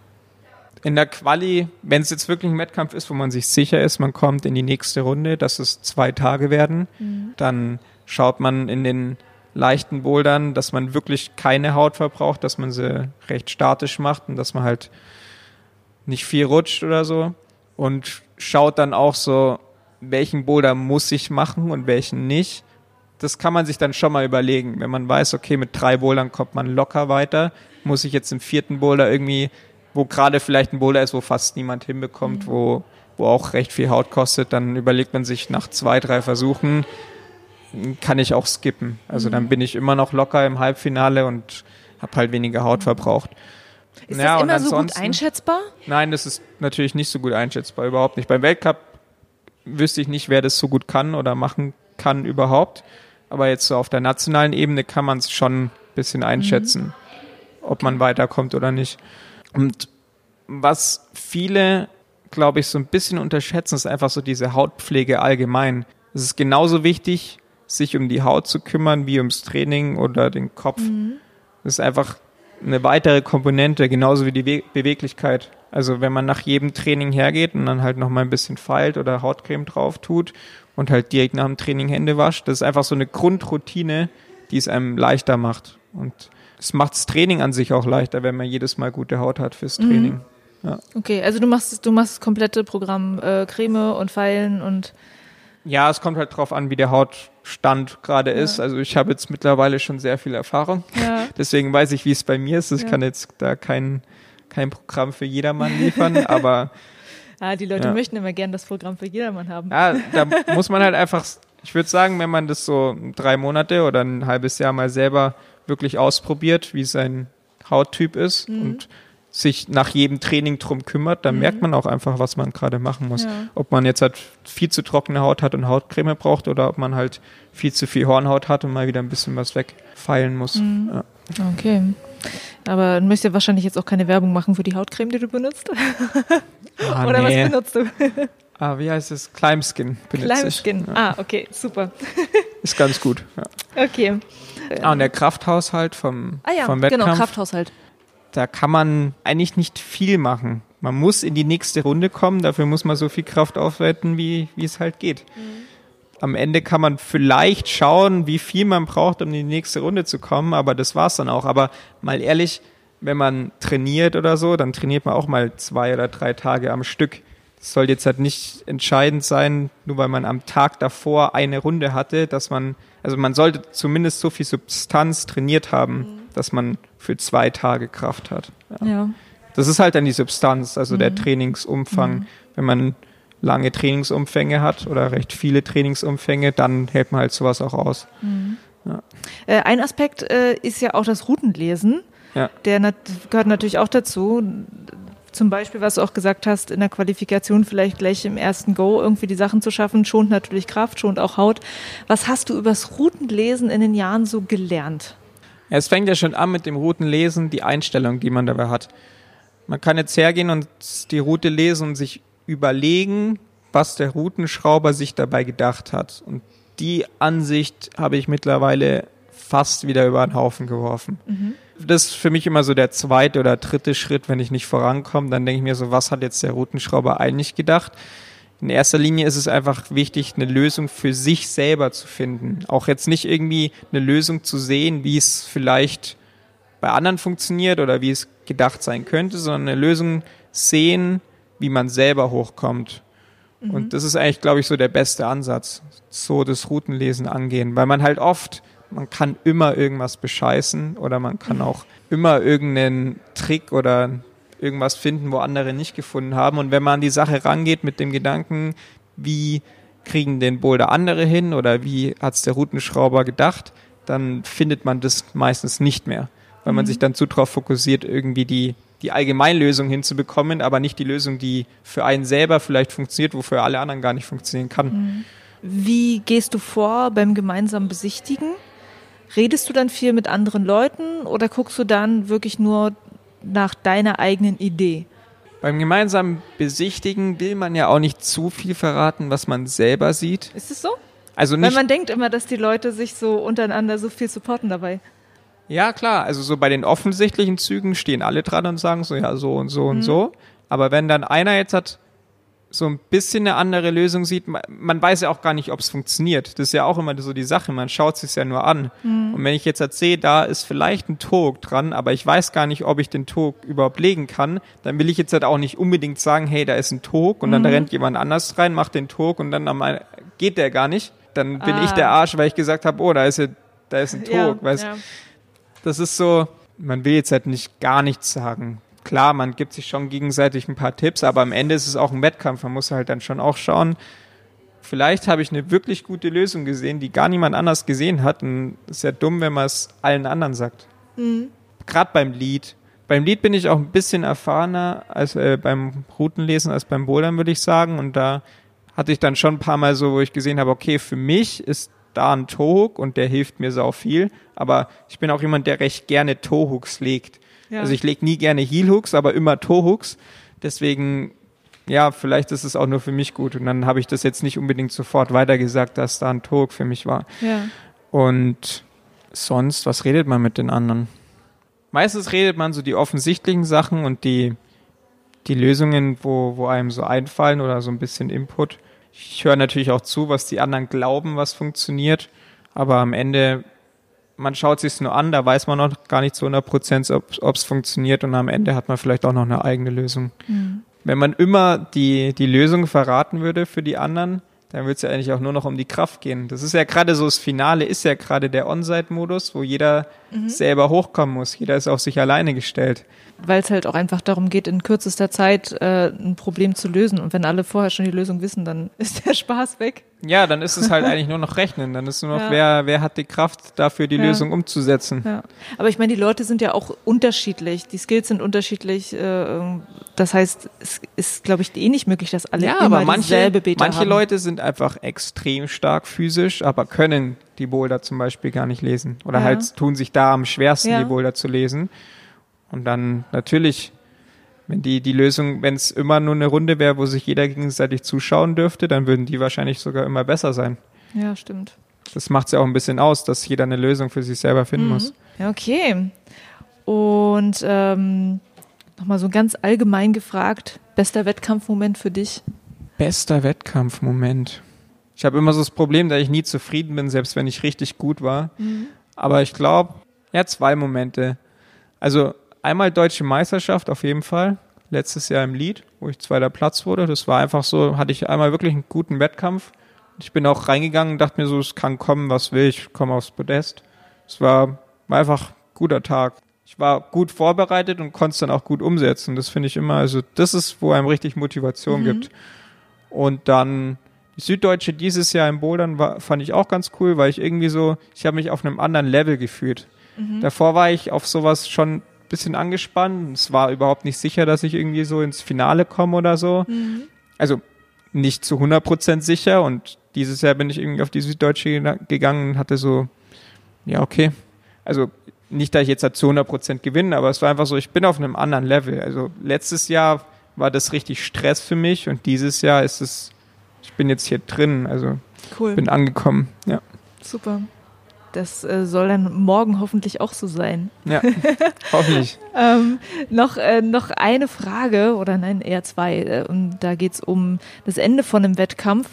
[SPEAKER 2] In der Quali, wenn es jetzt wirklich ein Wettkampf ist, wo man sich sicher ist, man kommt in die nächste Runde, dass es zwei Tage werden, mhm. dann schaut man in den leichten Bouldern, dass man wirklich keine Haut verbraucht, dass man sie recht statisch macht und dass man halt nicht viel rutscht oder so und schaut dann auch so, welchen Boulder muss ich machen und welchen nicht. Das kann man sich dann schon mal überlegen. Wenn man weiß, okay, mit drei Bouldern kommt man locker weiter, muss ich jetzt im vierten Boulder irgendwie, wo gerade vielleicht ein Boulder ist, wo fast niemand hinbekommt, mhm. wo, wo auch recht viel Haut kostet, dann überlegt man sich nach zwei, drei Versuchen, kann ich auch skippen. Also mhm. dann bin ich immer noch locker im Halbfinale und habe halt weniger Haut verbraucht.
[SPEAKER 1] Ist ja, das immer so gut einschätzbar?
[SPEAKER 2] Nein, das ist natürlich nicht so gut einschätzbar, überhaupt nicht. Beim Weltcup wüsste ich nicht, wer das so gut kann oder machen kann überhaupt. Aber jetzt so auf der nationalen Ebene kann man es schon ein bisschen einschätzen, mhm. ob man weiterkommt oder nicht. Und was viele, glaube ich, so ein bisschen unterschätzen, ist einfach so diese Hautpflege allgemein. Es ist genauso wichtig, sich um die Haut zu kümmern, wie ums Training oder den Kopf. Mhm. Das ist einfach eine weitere Komponente, genauso wie die We- Beweglichkeit. Also wenn man nach jedem Training hergeht und dann halt noch mal ein bisschen feilt oder Hautcreme drauf tut und halt direkt nach dem Training Hände wascht, das ist einfach so eine Grundroutine, die es einem leichter macht. Und es macht das Training an sich auch leichter, wenn man jedes Mal gute Haut hat fürs Training. Mhm. Ja.
[SPEAKER 1] Okay, also du machst du machst das komplette Programm, äh, Creme und Feilen und
[SPEAKER 2] Ja, es kommt halt drauf an, wie der Hautstand gerade ja. ist. Also ich habe jetzt mittlerweile schon sehr viel Erfahrung. Ja. Deswegen weiß ich, wie es bei mir ist. Ich ja. kann jetzt da kein, kein Programm für jedermann liefern, aber...
[SPEAKER 1] Ah, die Leute ja. möchten immer gern das Programm für jedermann haben.
[SPEAKER 2] Ja, da muss man halt einfach, ich würde sagen, wenn man das so drei Monate oder ein halbes Jahr mal selber wirklich ausprobiert, wie sein Hauttyp ist mhm. und sich nach jedem Training drum kümmert, dann mhm. merkt man auch einfach, was man gerade machen muss. Ja. Ob man jetzt halt viel zu trockene Haut hat und Hautcreme braucht oder ob man halt viel zu viel Hornhaut hat und mal wieder ein bisschen was wegfeilen muss.
[SPEAKER 1] Mhm.
[SPEAKER 2] Ja.
[SPEAKER 1] Okay. Aber du möchtest ja wahrscheinlich jetzt auch keine Werbung machen für die Hautcreme, die du benutzt.
[SPEAKER 2] Ah,
[SPEAKER 1] Oder
[SPEAKER 2] nee.
[SPEAKER 1] was benutzt du?
[SPEAKER 2] Ah, wie heißt es? Climskin benutze
[SPEAKER 1] Climskin.
[SPEAKER 2] ich.
[SPEAKER 1] Ja. Ah, okay, super.
[SPEAKER 2] Ist ganz gut. Ja.
[SPEAKER 1] Okay.
[SPEAKER 2] Ah, und der Krafthaushalt vom,
[SPEAKER 1] ah, ja,
[SPEAKER 2] vom Wettkampf.
[SPEAKER 1] Genau, Krafthaushalt.
[SPEAKER 2] Da kann man eigentlich nicht viel machen. Man muss in die nächste Runde kommen, dafür muss man so viel Kraft aufwenden, wie, wie es halt geht. Mhm. Am Ende kann man vielleicht schauen, wie viel man braucht, um in die nächste Runde zu kommen, aber das war's dann auch. Aber mal ehrlich, wenn man trainiert oder so, dann trainiert man auch mal zwei oder drei Tage am Stück. Das soll jetzt halt nicht entscheidend sein, nur weil man am Tag davor eine Runde hatte, dass man, also man sollte zumindest so viel Substanz trainiert haben, mhm. dass man für zwei Tage Kraft hat. Ja. Ja. Das ist halt dann die Substanz, also mhm. der Trainingsumfang. Mhm. Wenn man lange Trainingsumfänge hat oder recht viele Trainingsumfänge, dann hält man halt sowas auch aus.
[SPEAKER 1] Mhm. Ja. Äh, ein Aspekt äh, ist ja auch das Routenlesen. Ja. Der nat- gehört natürlich auch dazu. Zum Beispiel, was du auch gesagt hast, in der Qualifikation vielleicht gleich im ersten Go irgendwie die Sachen zu schaffen, schont natürlich Kraft, schont auch Haut. Was hast du übers Routenlesen in den Jahren so gelernt?
[SPEAKER 2] Ja, es fängt ja schon an mit dem Routenlesen, die Einstellung, die man dabei hat. Man kann jetzt hergehen und die Route lesen und sich überlegen, was der Routenschrauber sich dabei gedacht hat. Und die Ansicht habe ich mittlerweile fast wieder über den Haufen geworfen. Mhm. Das ist für mich immer so der zweite oder dritte Schritt, wenn ich nicht vorankomme. Dann denke ich mir so, was hat jetzt der Routenschrauber eigentlich gedacht? In erster Linie ist es einfach wichtig, eine Lösung für sich selber zu finden. Auch jetzt nicht irgendwie eine Lösung zu sehen, wie es vielleicht bei anderen funktioniert oder wie es gedacht sein könnte, sondern eine Lösung sehen, wie man selber hochkommt. Mhm. Und das ist eigentlich, glaube ich, so der beste Ansatz, so das Routenlesen angehen, weil man halt oft, man kann immer irgendwas bescheißen oder man kann auch immer irgendeinen Trick oder irgendwas finden, wo andere nicht gefunden haben. Und wenn man an die Sache rangeht mit dem Gedanken, wie kriegen den Boulder andere hin oder wie hat es der Routenschrauber gedacht, dann findet man das meistens nicht mehr, weil mhm. man sich dann zu drauf fokussiert, irgendwie die die Allgemeinlösung hinzubekommen, aber nicht die Lösung, die für einen selber vielleicht funktioniert, wofür alle anderen gar nicht funktionieren kann.
[SPEAKER 1] Wie gehst du vor beim gemeinsamen Besichtigen? Redest du dann viel mit anderen Leuten oder guckst du dann wirklich nur nach deiner eigenen Idee?
[SPEAKER 2] Beim gemeinsamen Besichtigen will man ja auch nicht zu viel verraten, was man selber sieht.
[SPEAKER 1] Ist es so?
[SPEAKER 2] Also nicht,
[SPEAKER 1] weil man denkt immer, dass die Leute sich so untereinander so viel supporten dabei.
[SPEAKER 2] Ja, klar. Also so bei den offensichtlichen Zügen stehen alle dran und sagen so, ja, so und so und mhm. so. Aber wenn dann einer jetzt hat, so ein bisschen eine andere Lösung sieht, man, man weiß ja auch gar nicht, ob es funktioniert. Das ist ja auch immer so die Sache. Man schaut es sich ja nur an. Mhm. Und wenn ich jetzt erzähle, da ist vielleicht ein Tog dran, aber ich weiß gar nicht, ob ich den Tog überhaupt legen kann, dann will ich jetzt halt auch nicht unbedingt sagen, hey, da ist ein Tog und dann mhm. da rennt jemand anders rein, macht den Tog und dann am, geht der gar nicht. Dann bin ah. ich der Arsch, weil ich gesagt habe, oh, da ist, ja, da ist ein Tog. Ja, weißt? Ja. Das ist so, man will jetzt halt nicht gar nichts sagen. Klar, man gibt sich schon gegenseitig ein paar Tipps, aber am Ende ist es auch ein Wettkampf. Man muss halt dann schon auch schauen, vielleicht habe ich eine wirklich gute Lösung gesehen, die gar niemand anders gesehen hat. Und es ist ja dumm, wenn man es allen anderen sagt. Mhm. Gerade beim Lead. Beim Lead bin ich auch ein bisschen erfahrener als äh, beim Routenlesen als beim Bouldern, würde ich sagen. Und da hatte ich dann schon ein paar Mal so, wo ich gesehen habe, okay, für mich ist da ein Toe-Hook und der hilft mir sau viel. Aber ich bin auch jemand, der recht gerne Toe-Hooks legt. Ja. Also ich lege nie gerne Heel-Hooks, aber immer Toe-Hooks. Deswegen, ja, vielleicht ist es auch nur für mich gut. Und dann habe ich das jetzt nicht unbedingt sofort weitergesagt, dass da ein Toe-Hook für mich war. Ja. Und sonst, was redet man mit den anderen? Meistens redet man so die offensichtlichen Sachen und die, die Lösungen, wo, wo einem so einfallen oder so ein bisschen Input. Ich höre natürlich auch zu, was die anderen glauben, was funktioniert. Aber am Ende, man schaut sich es nur an, da weiß man noch gar nicht zu hundert Prozent, ob es funktioniert. Und am Ende hat man vielleicht auch noch eine eigene Lösung. Mhm. Wenn man immer die, die Lösung verraten würde für die anderen, dann wird es ja eigentlich auch nur noch um die Kraft gehen. Das ist ja gerade so, das Finale ist ja gerade der On-Site-Modus, wo jeder mhm. selber hochkommen muss. Jeder ist auf sich alleine gestellt.
[SPEAKER 1] Weil es halt auch einfach darum geht, in kürzester Zeit äh, ein Problem zu lösen. Und wenn alle vorher schon die Lösung wissen, dann ist der Spaß weg.
[SPEAKER 2] Ja, dann ist es halt eigentlich nur noch Rechnen. Dann ist nur noch, ja. wer, wer hat die Kraft, dafür die ja. Lösung umzusetzen.
[SPEAKER 1] Ja. Aber ich meine, die Leute sind ja auch unterschiedlich. Die Skills sind unterschiedlich. Äh, das heißt, es ist, glaube ich, eh nicht möglich, dass alle
[SPEAKER 2] ja,
[SPEAKER 1] immer
[SPEAKER 2] aber manche,
[SPEAKER 1] dieselbe Beta
[SPEAKER 2] manche
[SPEAKER 1] haben.
[SPEAKER 2] Leute sind einfach extrem stark physisch, aber können die Boulder zum Beispiel gar nicht lesen. Oder ja. halt tun sich da am schwersten, ja. die Boulder zu lesen. Und dann natürlich, wenn die, die Lösung, wenn es immer nur eine Runde wäre, wo sich jeder gegenseitig zuschauen dürfte, dann würden die wahrscheinlich sogar immer besser sein.
[SPEAKER 1] Ja, stimmt.
[SPEAKER 2] Das macht es ja auch ein bisschen aus, dass jeder eine Lösung für sich selber finden
[SPEAKER 1] mhm.
[SPEAKER 2] muss.
[SPEAKER 1] Ja, okay. Und ähm, nochmal so ganz allgemein gefragt, bester Wettkampfmoment für dich?
[SPEAKER 2] Bester Wettkampfmoment. Ich habe immer so das Problem, dass ich nie zufrieden bin, selbst wenn ich richtig gut war. Mhm. Aber ich glaube, ja, zwei Momente. Also einmal Deutsche Meisterschaft auf jeden Fall, letztes Jahr im Lead, wo ich zweiter Platz wurde. Das war einfach so, hatte ich einmal wirklich einen guten Wettkampf. Ich bin auch reingegangen und dachte mir so, es kann kommen, was will, ich komme aufs Podest. Es war, war einfach ein guter Tag. Ich war gut vorbereitet und konnte es dann auch gut umsetzen. Das finde ich immer, also das ist, wo einem richtig Motivation mhm. gibt. Und dann die Süddeutsche dieses Jahr im Bouldern war, fand ich auch ganz cool, weil ich irgendwie so, ich habe mich auf einem anderen Level gefühlt. Mhm. Davor war ich auf sowas schon ein bisschen angespannt. Es war überhaupt nicht sicher, dass ich irgendwie so ins Finale komme oder so. Mhm. Also nicht zu hundert Prozent sicher. Und dieses Jahr bin ich irgendwie auf die Süddeutsche gegangen und hatte so, ja, okay. Also nicht, dass ich jetzt zu hundert Prozent gewinne, aber es war einfach so, ich bin auf einem anderen Level. Also letztes Jahr war das richtig Stress für mich und dieses Jahr ist es, ich bin jetzt hier drin, also
[SPEAKER 1] cool.
[SPEAKER 2] bin angekommen. Ja.
[SPEAKER 1] Super. Das äh, soll dann morgen hoffentlich auch so sein.
[SPEAKER 2] Ja, hoffentlich.
[SPEAKER 1] ähm, noch, äh, noch eine Frage, oder nein, eher zwei. Äh, und da geht es um das Ende von einem Wettkampf.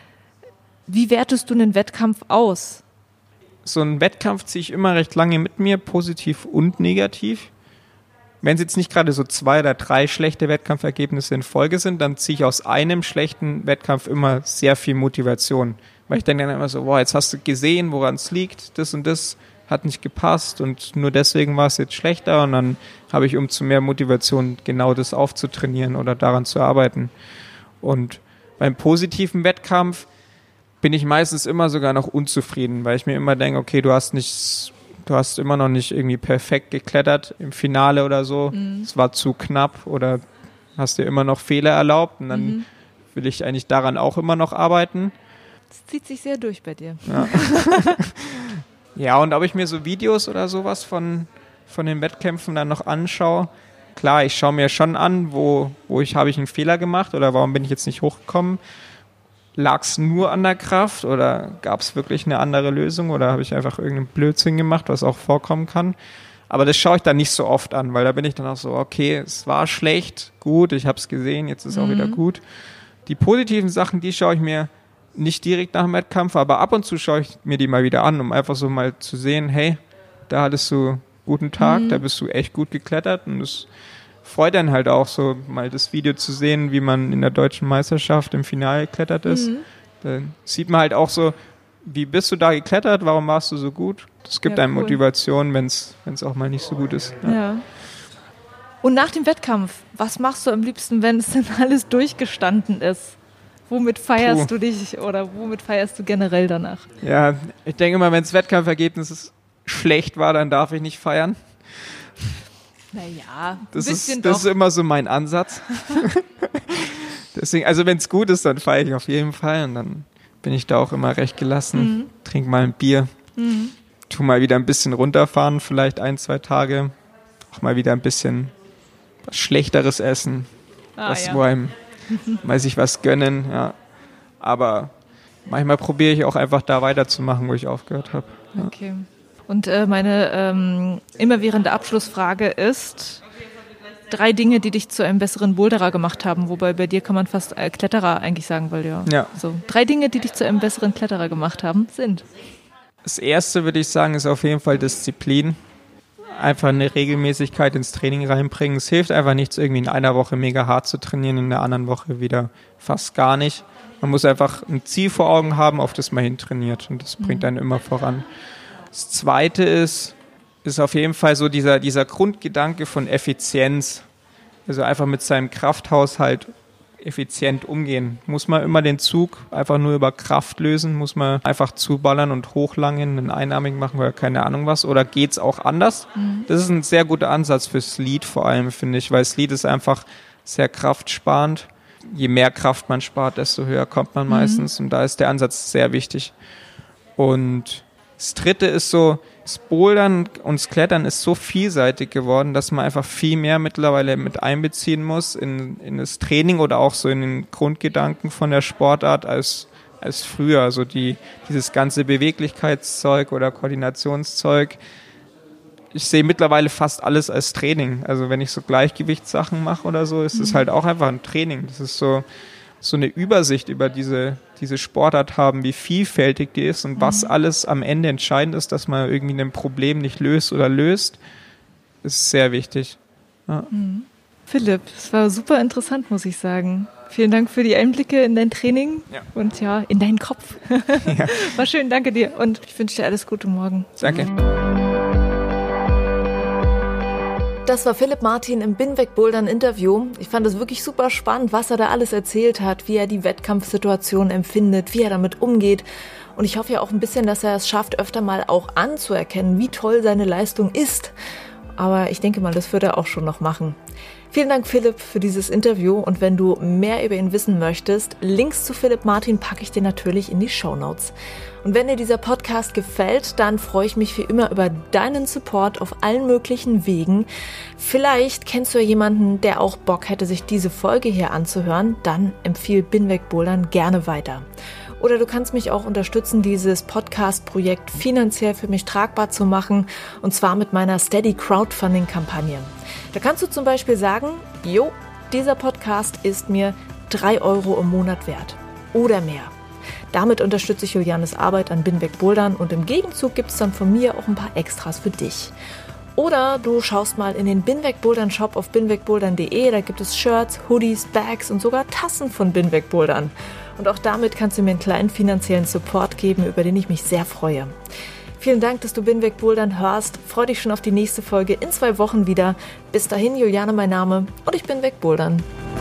[SPEAKER 1] Wie wertest du einen Wettkampf aus?
[SPEAKER 2] So einen Wettkampf ziehe ich immer recht lange mit mir, positiv und negativ. Wenn es jetzt nicht gerade so zwei oder drei schlechte Wettkampfergebnisse in Folge sind, dann ziehe ich aus einem schlechten Wettkampf immer sehr viel Motivation. Weil ich denke dann immer so, boah, jetzt hast du gesehen, woran es liegt, das und das hat nicht gepasst und nur deswegen war es jetzt schlechter und dann habe ich umso mehr Motivation, genau das aufzutrainieren oder daran zu arbeiten. Und beim positiven Wettkampf bin ich meistens immer sogar noch unzufrieden, weil ich mir immer denke, okay, du hast nicht, du hast immer noch nicht irgendwie perfekt geklettert im Finale oder so, mhm. es war zu knapp oder hast dir immer noch Fehler erlaubt und dann mhm. will ich eigentlich daran auch immer noch arbeiten.
[SPEAKER 1] Das zieht sich sehr durch bei dir.
[SPEAKER 2] Ja, ja, und ob ich mir so Videos oder sowas von, von den Wettkämpfen dann noch anschaue, klar, ich schaue mir schon an, wo, wo ich habe ich einen Fehler gemacht oder warum bin ich jetzt nicht hochgekommen. Lag es nur an der Kraft oder gab es wirklich eine andere Lösung oder habe ich einfach irgendeinen Blödsinn gemacht, was auch vorkommen kann. Aber das schaue ich dann nicht so oft an, weil da bin ich dann auch so, okay, es war schlecht, gut, ich habe es gesehen, jetzt ist es mhm. auch wieder gut. Die positiven Sachen, die schaue ich mir nicht direkt nach dem Wettkampf, aber ab und zu schaue ich mir die mal wieder an, um einfach so mal zu sehen, hey, da hattest du einen guten Tag, mhm. da bist du echt gut geklettert und es freut dann halt auch so, mal das Video zu sehen, wie man in der deutschen Meisterschaft im Finale geklettert ist. Mhm. Da sieht man halt auch so, wie bist du da geklettert, warum warst du so gut? Das gibt ja, einem cool. Motivation, wenn es auch mal nicht so gut ist. Ja.
[SPEAKER 1] Ja. Und nach dem Wettkampf, was machst du am liebsten, wenn es dann alles durchgestanden ist? Womit feierst Puh. du dich oder womit feierst du generell danach?
[SPEAKER 2] Ja, ich denke mal, wenn das Wettkampfergebnis schlecht war, dann darf ich nicht feiern.
[SPEAKER 1] Naja, ein
[SPEAKER 2] das
[SPEAKER 1] bisschen
[SPEAKER 2] ist,
[SPEAKER 1] doch.
[SPEAKER 2] Das ist immer so mein Ansatz. Deswegen, also wenn es gut ist, dann feiere ich auf jeden Fall und dann bin ich da auch immer recht gelassen. Mhm. Trink mal ein Bier, mhm. tu mal wieder ein bisschen runterfahren, vielleicht ein, zwei Tage, auch mal wieder ein bisschen was Schlechteres essen,
[SPEAKER 1] ah,
[SPEAKER 2] was
[SPEAKER 1] ja.
[SPEAKER 2] wo einem mal sich was gönnen, ja. Aber manchmal probiere ich auch einfach da weiterzumachen, wo ich aufgehört habe. Ja.
[SPEAKER 1] Okay. Und äh, meine ähm, immerwährende Abschlussfrage ist, drei Dinge, die dich zu einem besseren Boulderer gemacht haben, wobei bei dir kann man fast äh, Kletterer eigentlich sagen, weil ja,
[SPEAKER 2] ja.
[SPEAKER 1] So. Drei Dinge, die dich zu einem besseren Kletterer gemacht haben, sind?
[SPEAKER 2] Das erste, würde ich sagen, ist auf jeden Fall Disziplin. einfach eine Regelmäßigkeit ins Training reinbringen. Es hilft einfach nichts, irgendwie in einer Woche mega hart zu trainieren, in der anderen Woche wieder fast gar nicht. Man muss einfach ein Ziel vor Augen haben, auf das man hin trainiert und das bringt einen immer voran. Das Zweite ist, ist auf jeden Fall so dieser, dieser Grundgedanke von Effizienz. Also einfach mit seinem Krafthaushalt effizient umgehen. Muss man immer den Zug einfach nur über Kraft lösen? Muss man einfach zuballern und hochlangen, einen einarmig machen oder keine Ahnung was? Oder geht's auch anders? Mhm. Das ist ein sehr guter Ansatz fürs Lead vor allem, finde ich, weil das Lead ist einfach sehr kraftsparend. Je mehr Kraft man spart, desto höher kommt man meistens. Mhm. Und da ist der Ansatz sehr wichtig. Und das Dritte ist so, das Bouldern und das Klettern ist so vielseitig geworden, dass man einfach viel mehr mittlerweile mit einbeziehen muss in, in das Training oder auch so in den Grundgedanken von der Sportart als, als früher. Also die, dieses ganze Beweglichkeitszeug oder Koordinationszeug. Ich sehe mittlerweile fast alles als Training. Also wenn ich so Gleichgewichtssachen mache oder so, ist es mhm. halt auch einfach ein Training. Das ist so, so eine Übersicht über diese, diese Sportart haben, wie vielfältig die ist und mhm. was alles am Ende entscheidend ist, dass man irgendwie ein Problem nicht löst oder löst, ist sehr wichtig. Ja.
[SPEAKER 1] Mhm. Philipp, es war super interessant, muss ich sagen. Vielen Dank für die Einblicke in dein Training ja. und ja, in deinen Kopf. Ja. War schön, danke dir und ich wünsche dir alles Gute morgen.
[SPEAKER 2] Danke.
[SPEAKER 3] Das war Philipp Martin im Binweg Bouldern Interview. Ich fand es wirklich super spannend, was er da alles erzählt hat, wie er die Wettkampfsituation empfindet, wie er damit umgeht. Und ich hoffe ja auch ein bisschen, dass er es schafft, öfter mal auch anzuerkennen, wie toll seine Leistung ist. Aber ich denke mal, das wird er auch schon noch machen. Vielen Dank, Philipp, für dieses Interview. Und wenn du mehr über ihn wissen möchtest, Links zu Philipp Martin packe ich dir natürlich in die Shownotes. Und wenn dir dieser Podcast gefällt, dann freue ich mich wie immer über deinen Support auf allen möglichen Wegen. Vielleicht kennst du ja jemanden, der auch Bock hätte, sich diese Folge hier anzuhören. Dann empfiehl Binweg Bouldern gerne weiter. Oder du kannst mich auch unterstützen, dieses Podcast-Projekt finanziell für mich tragbar zu machen. Und zwar mit meiner Steady Crowdfunding-Kampagne. Da kannst du zum Beispiel sagen, jo, dieser Podcast ist mir drei Euro im Monat wert. Oder mehr. Damit unterstütze ich Julianes Arbeit an Binweg Bouldern und im Gegenzug gibt es dann von mir auch ein paar Extras für dich. Oder du schaust mal in den Binweg Bouldern Shop auf binweg bouldern punkt de, da gibt es Shirts, Hoodies, Bags und sogar Tassen von Binweg Bouldern. Und auch damit kannst du mir einen kleinen finanziellen Support geben, über den ich mich sehr freue. Vielen Dank, dass du Binweg Bouldern hörst. Freu dich schon auf die nächste Folge in zwei Wochen wieder. Bis dahin, Juliane mein Name und ich bin Binweg Bouldern.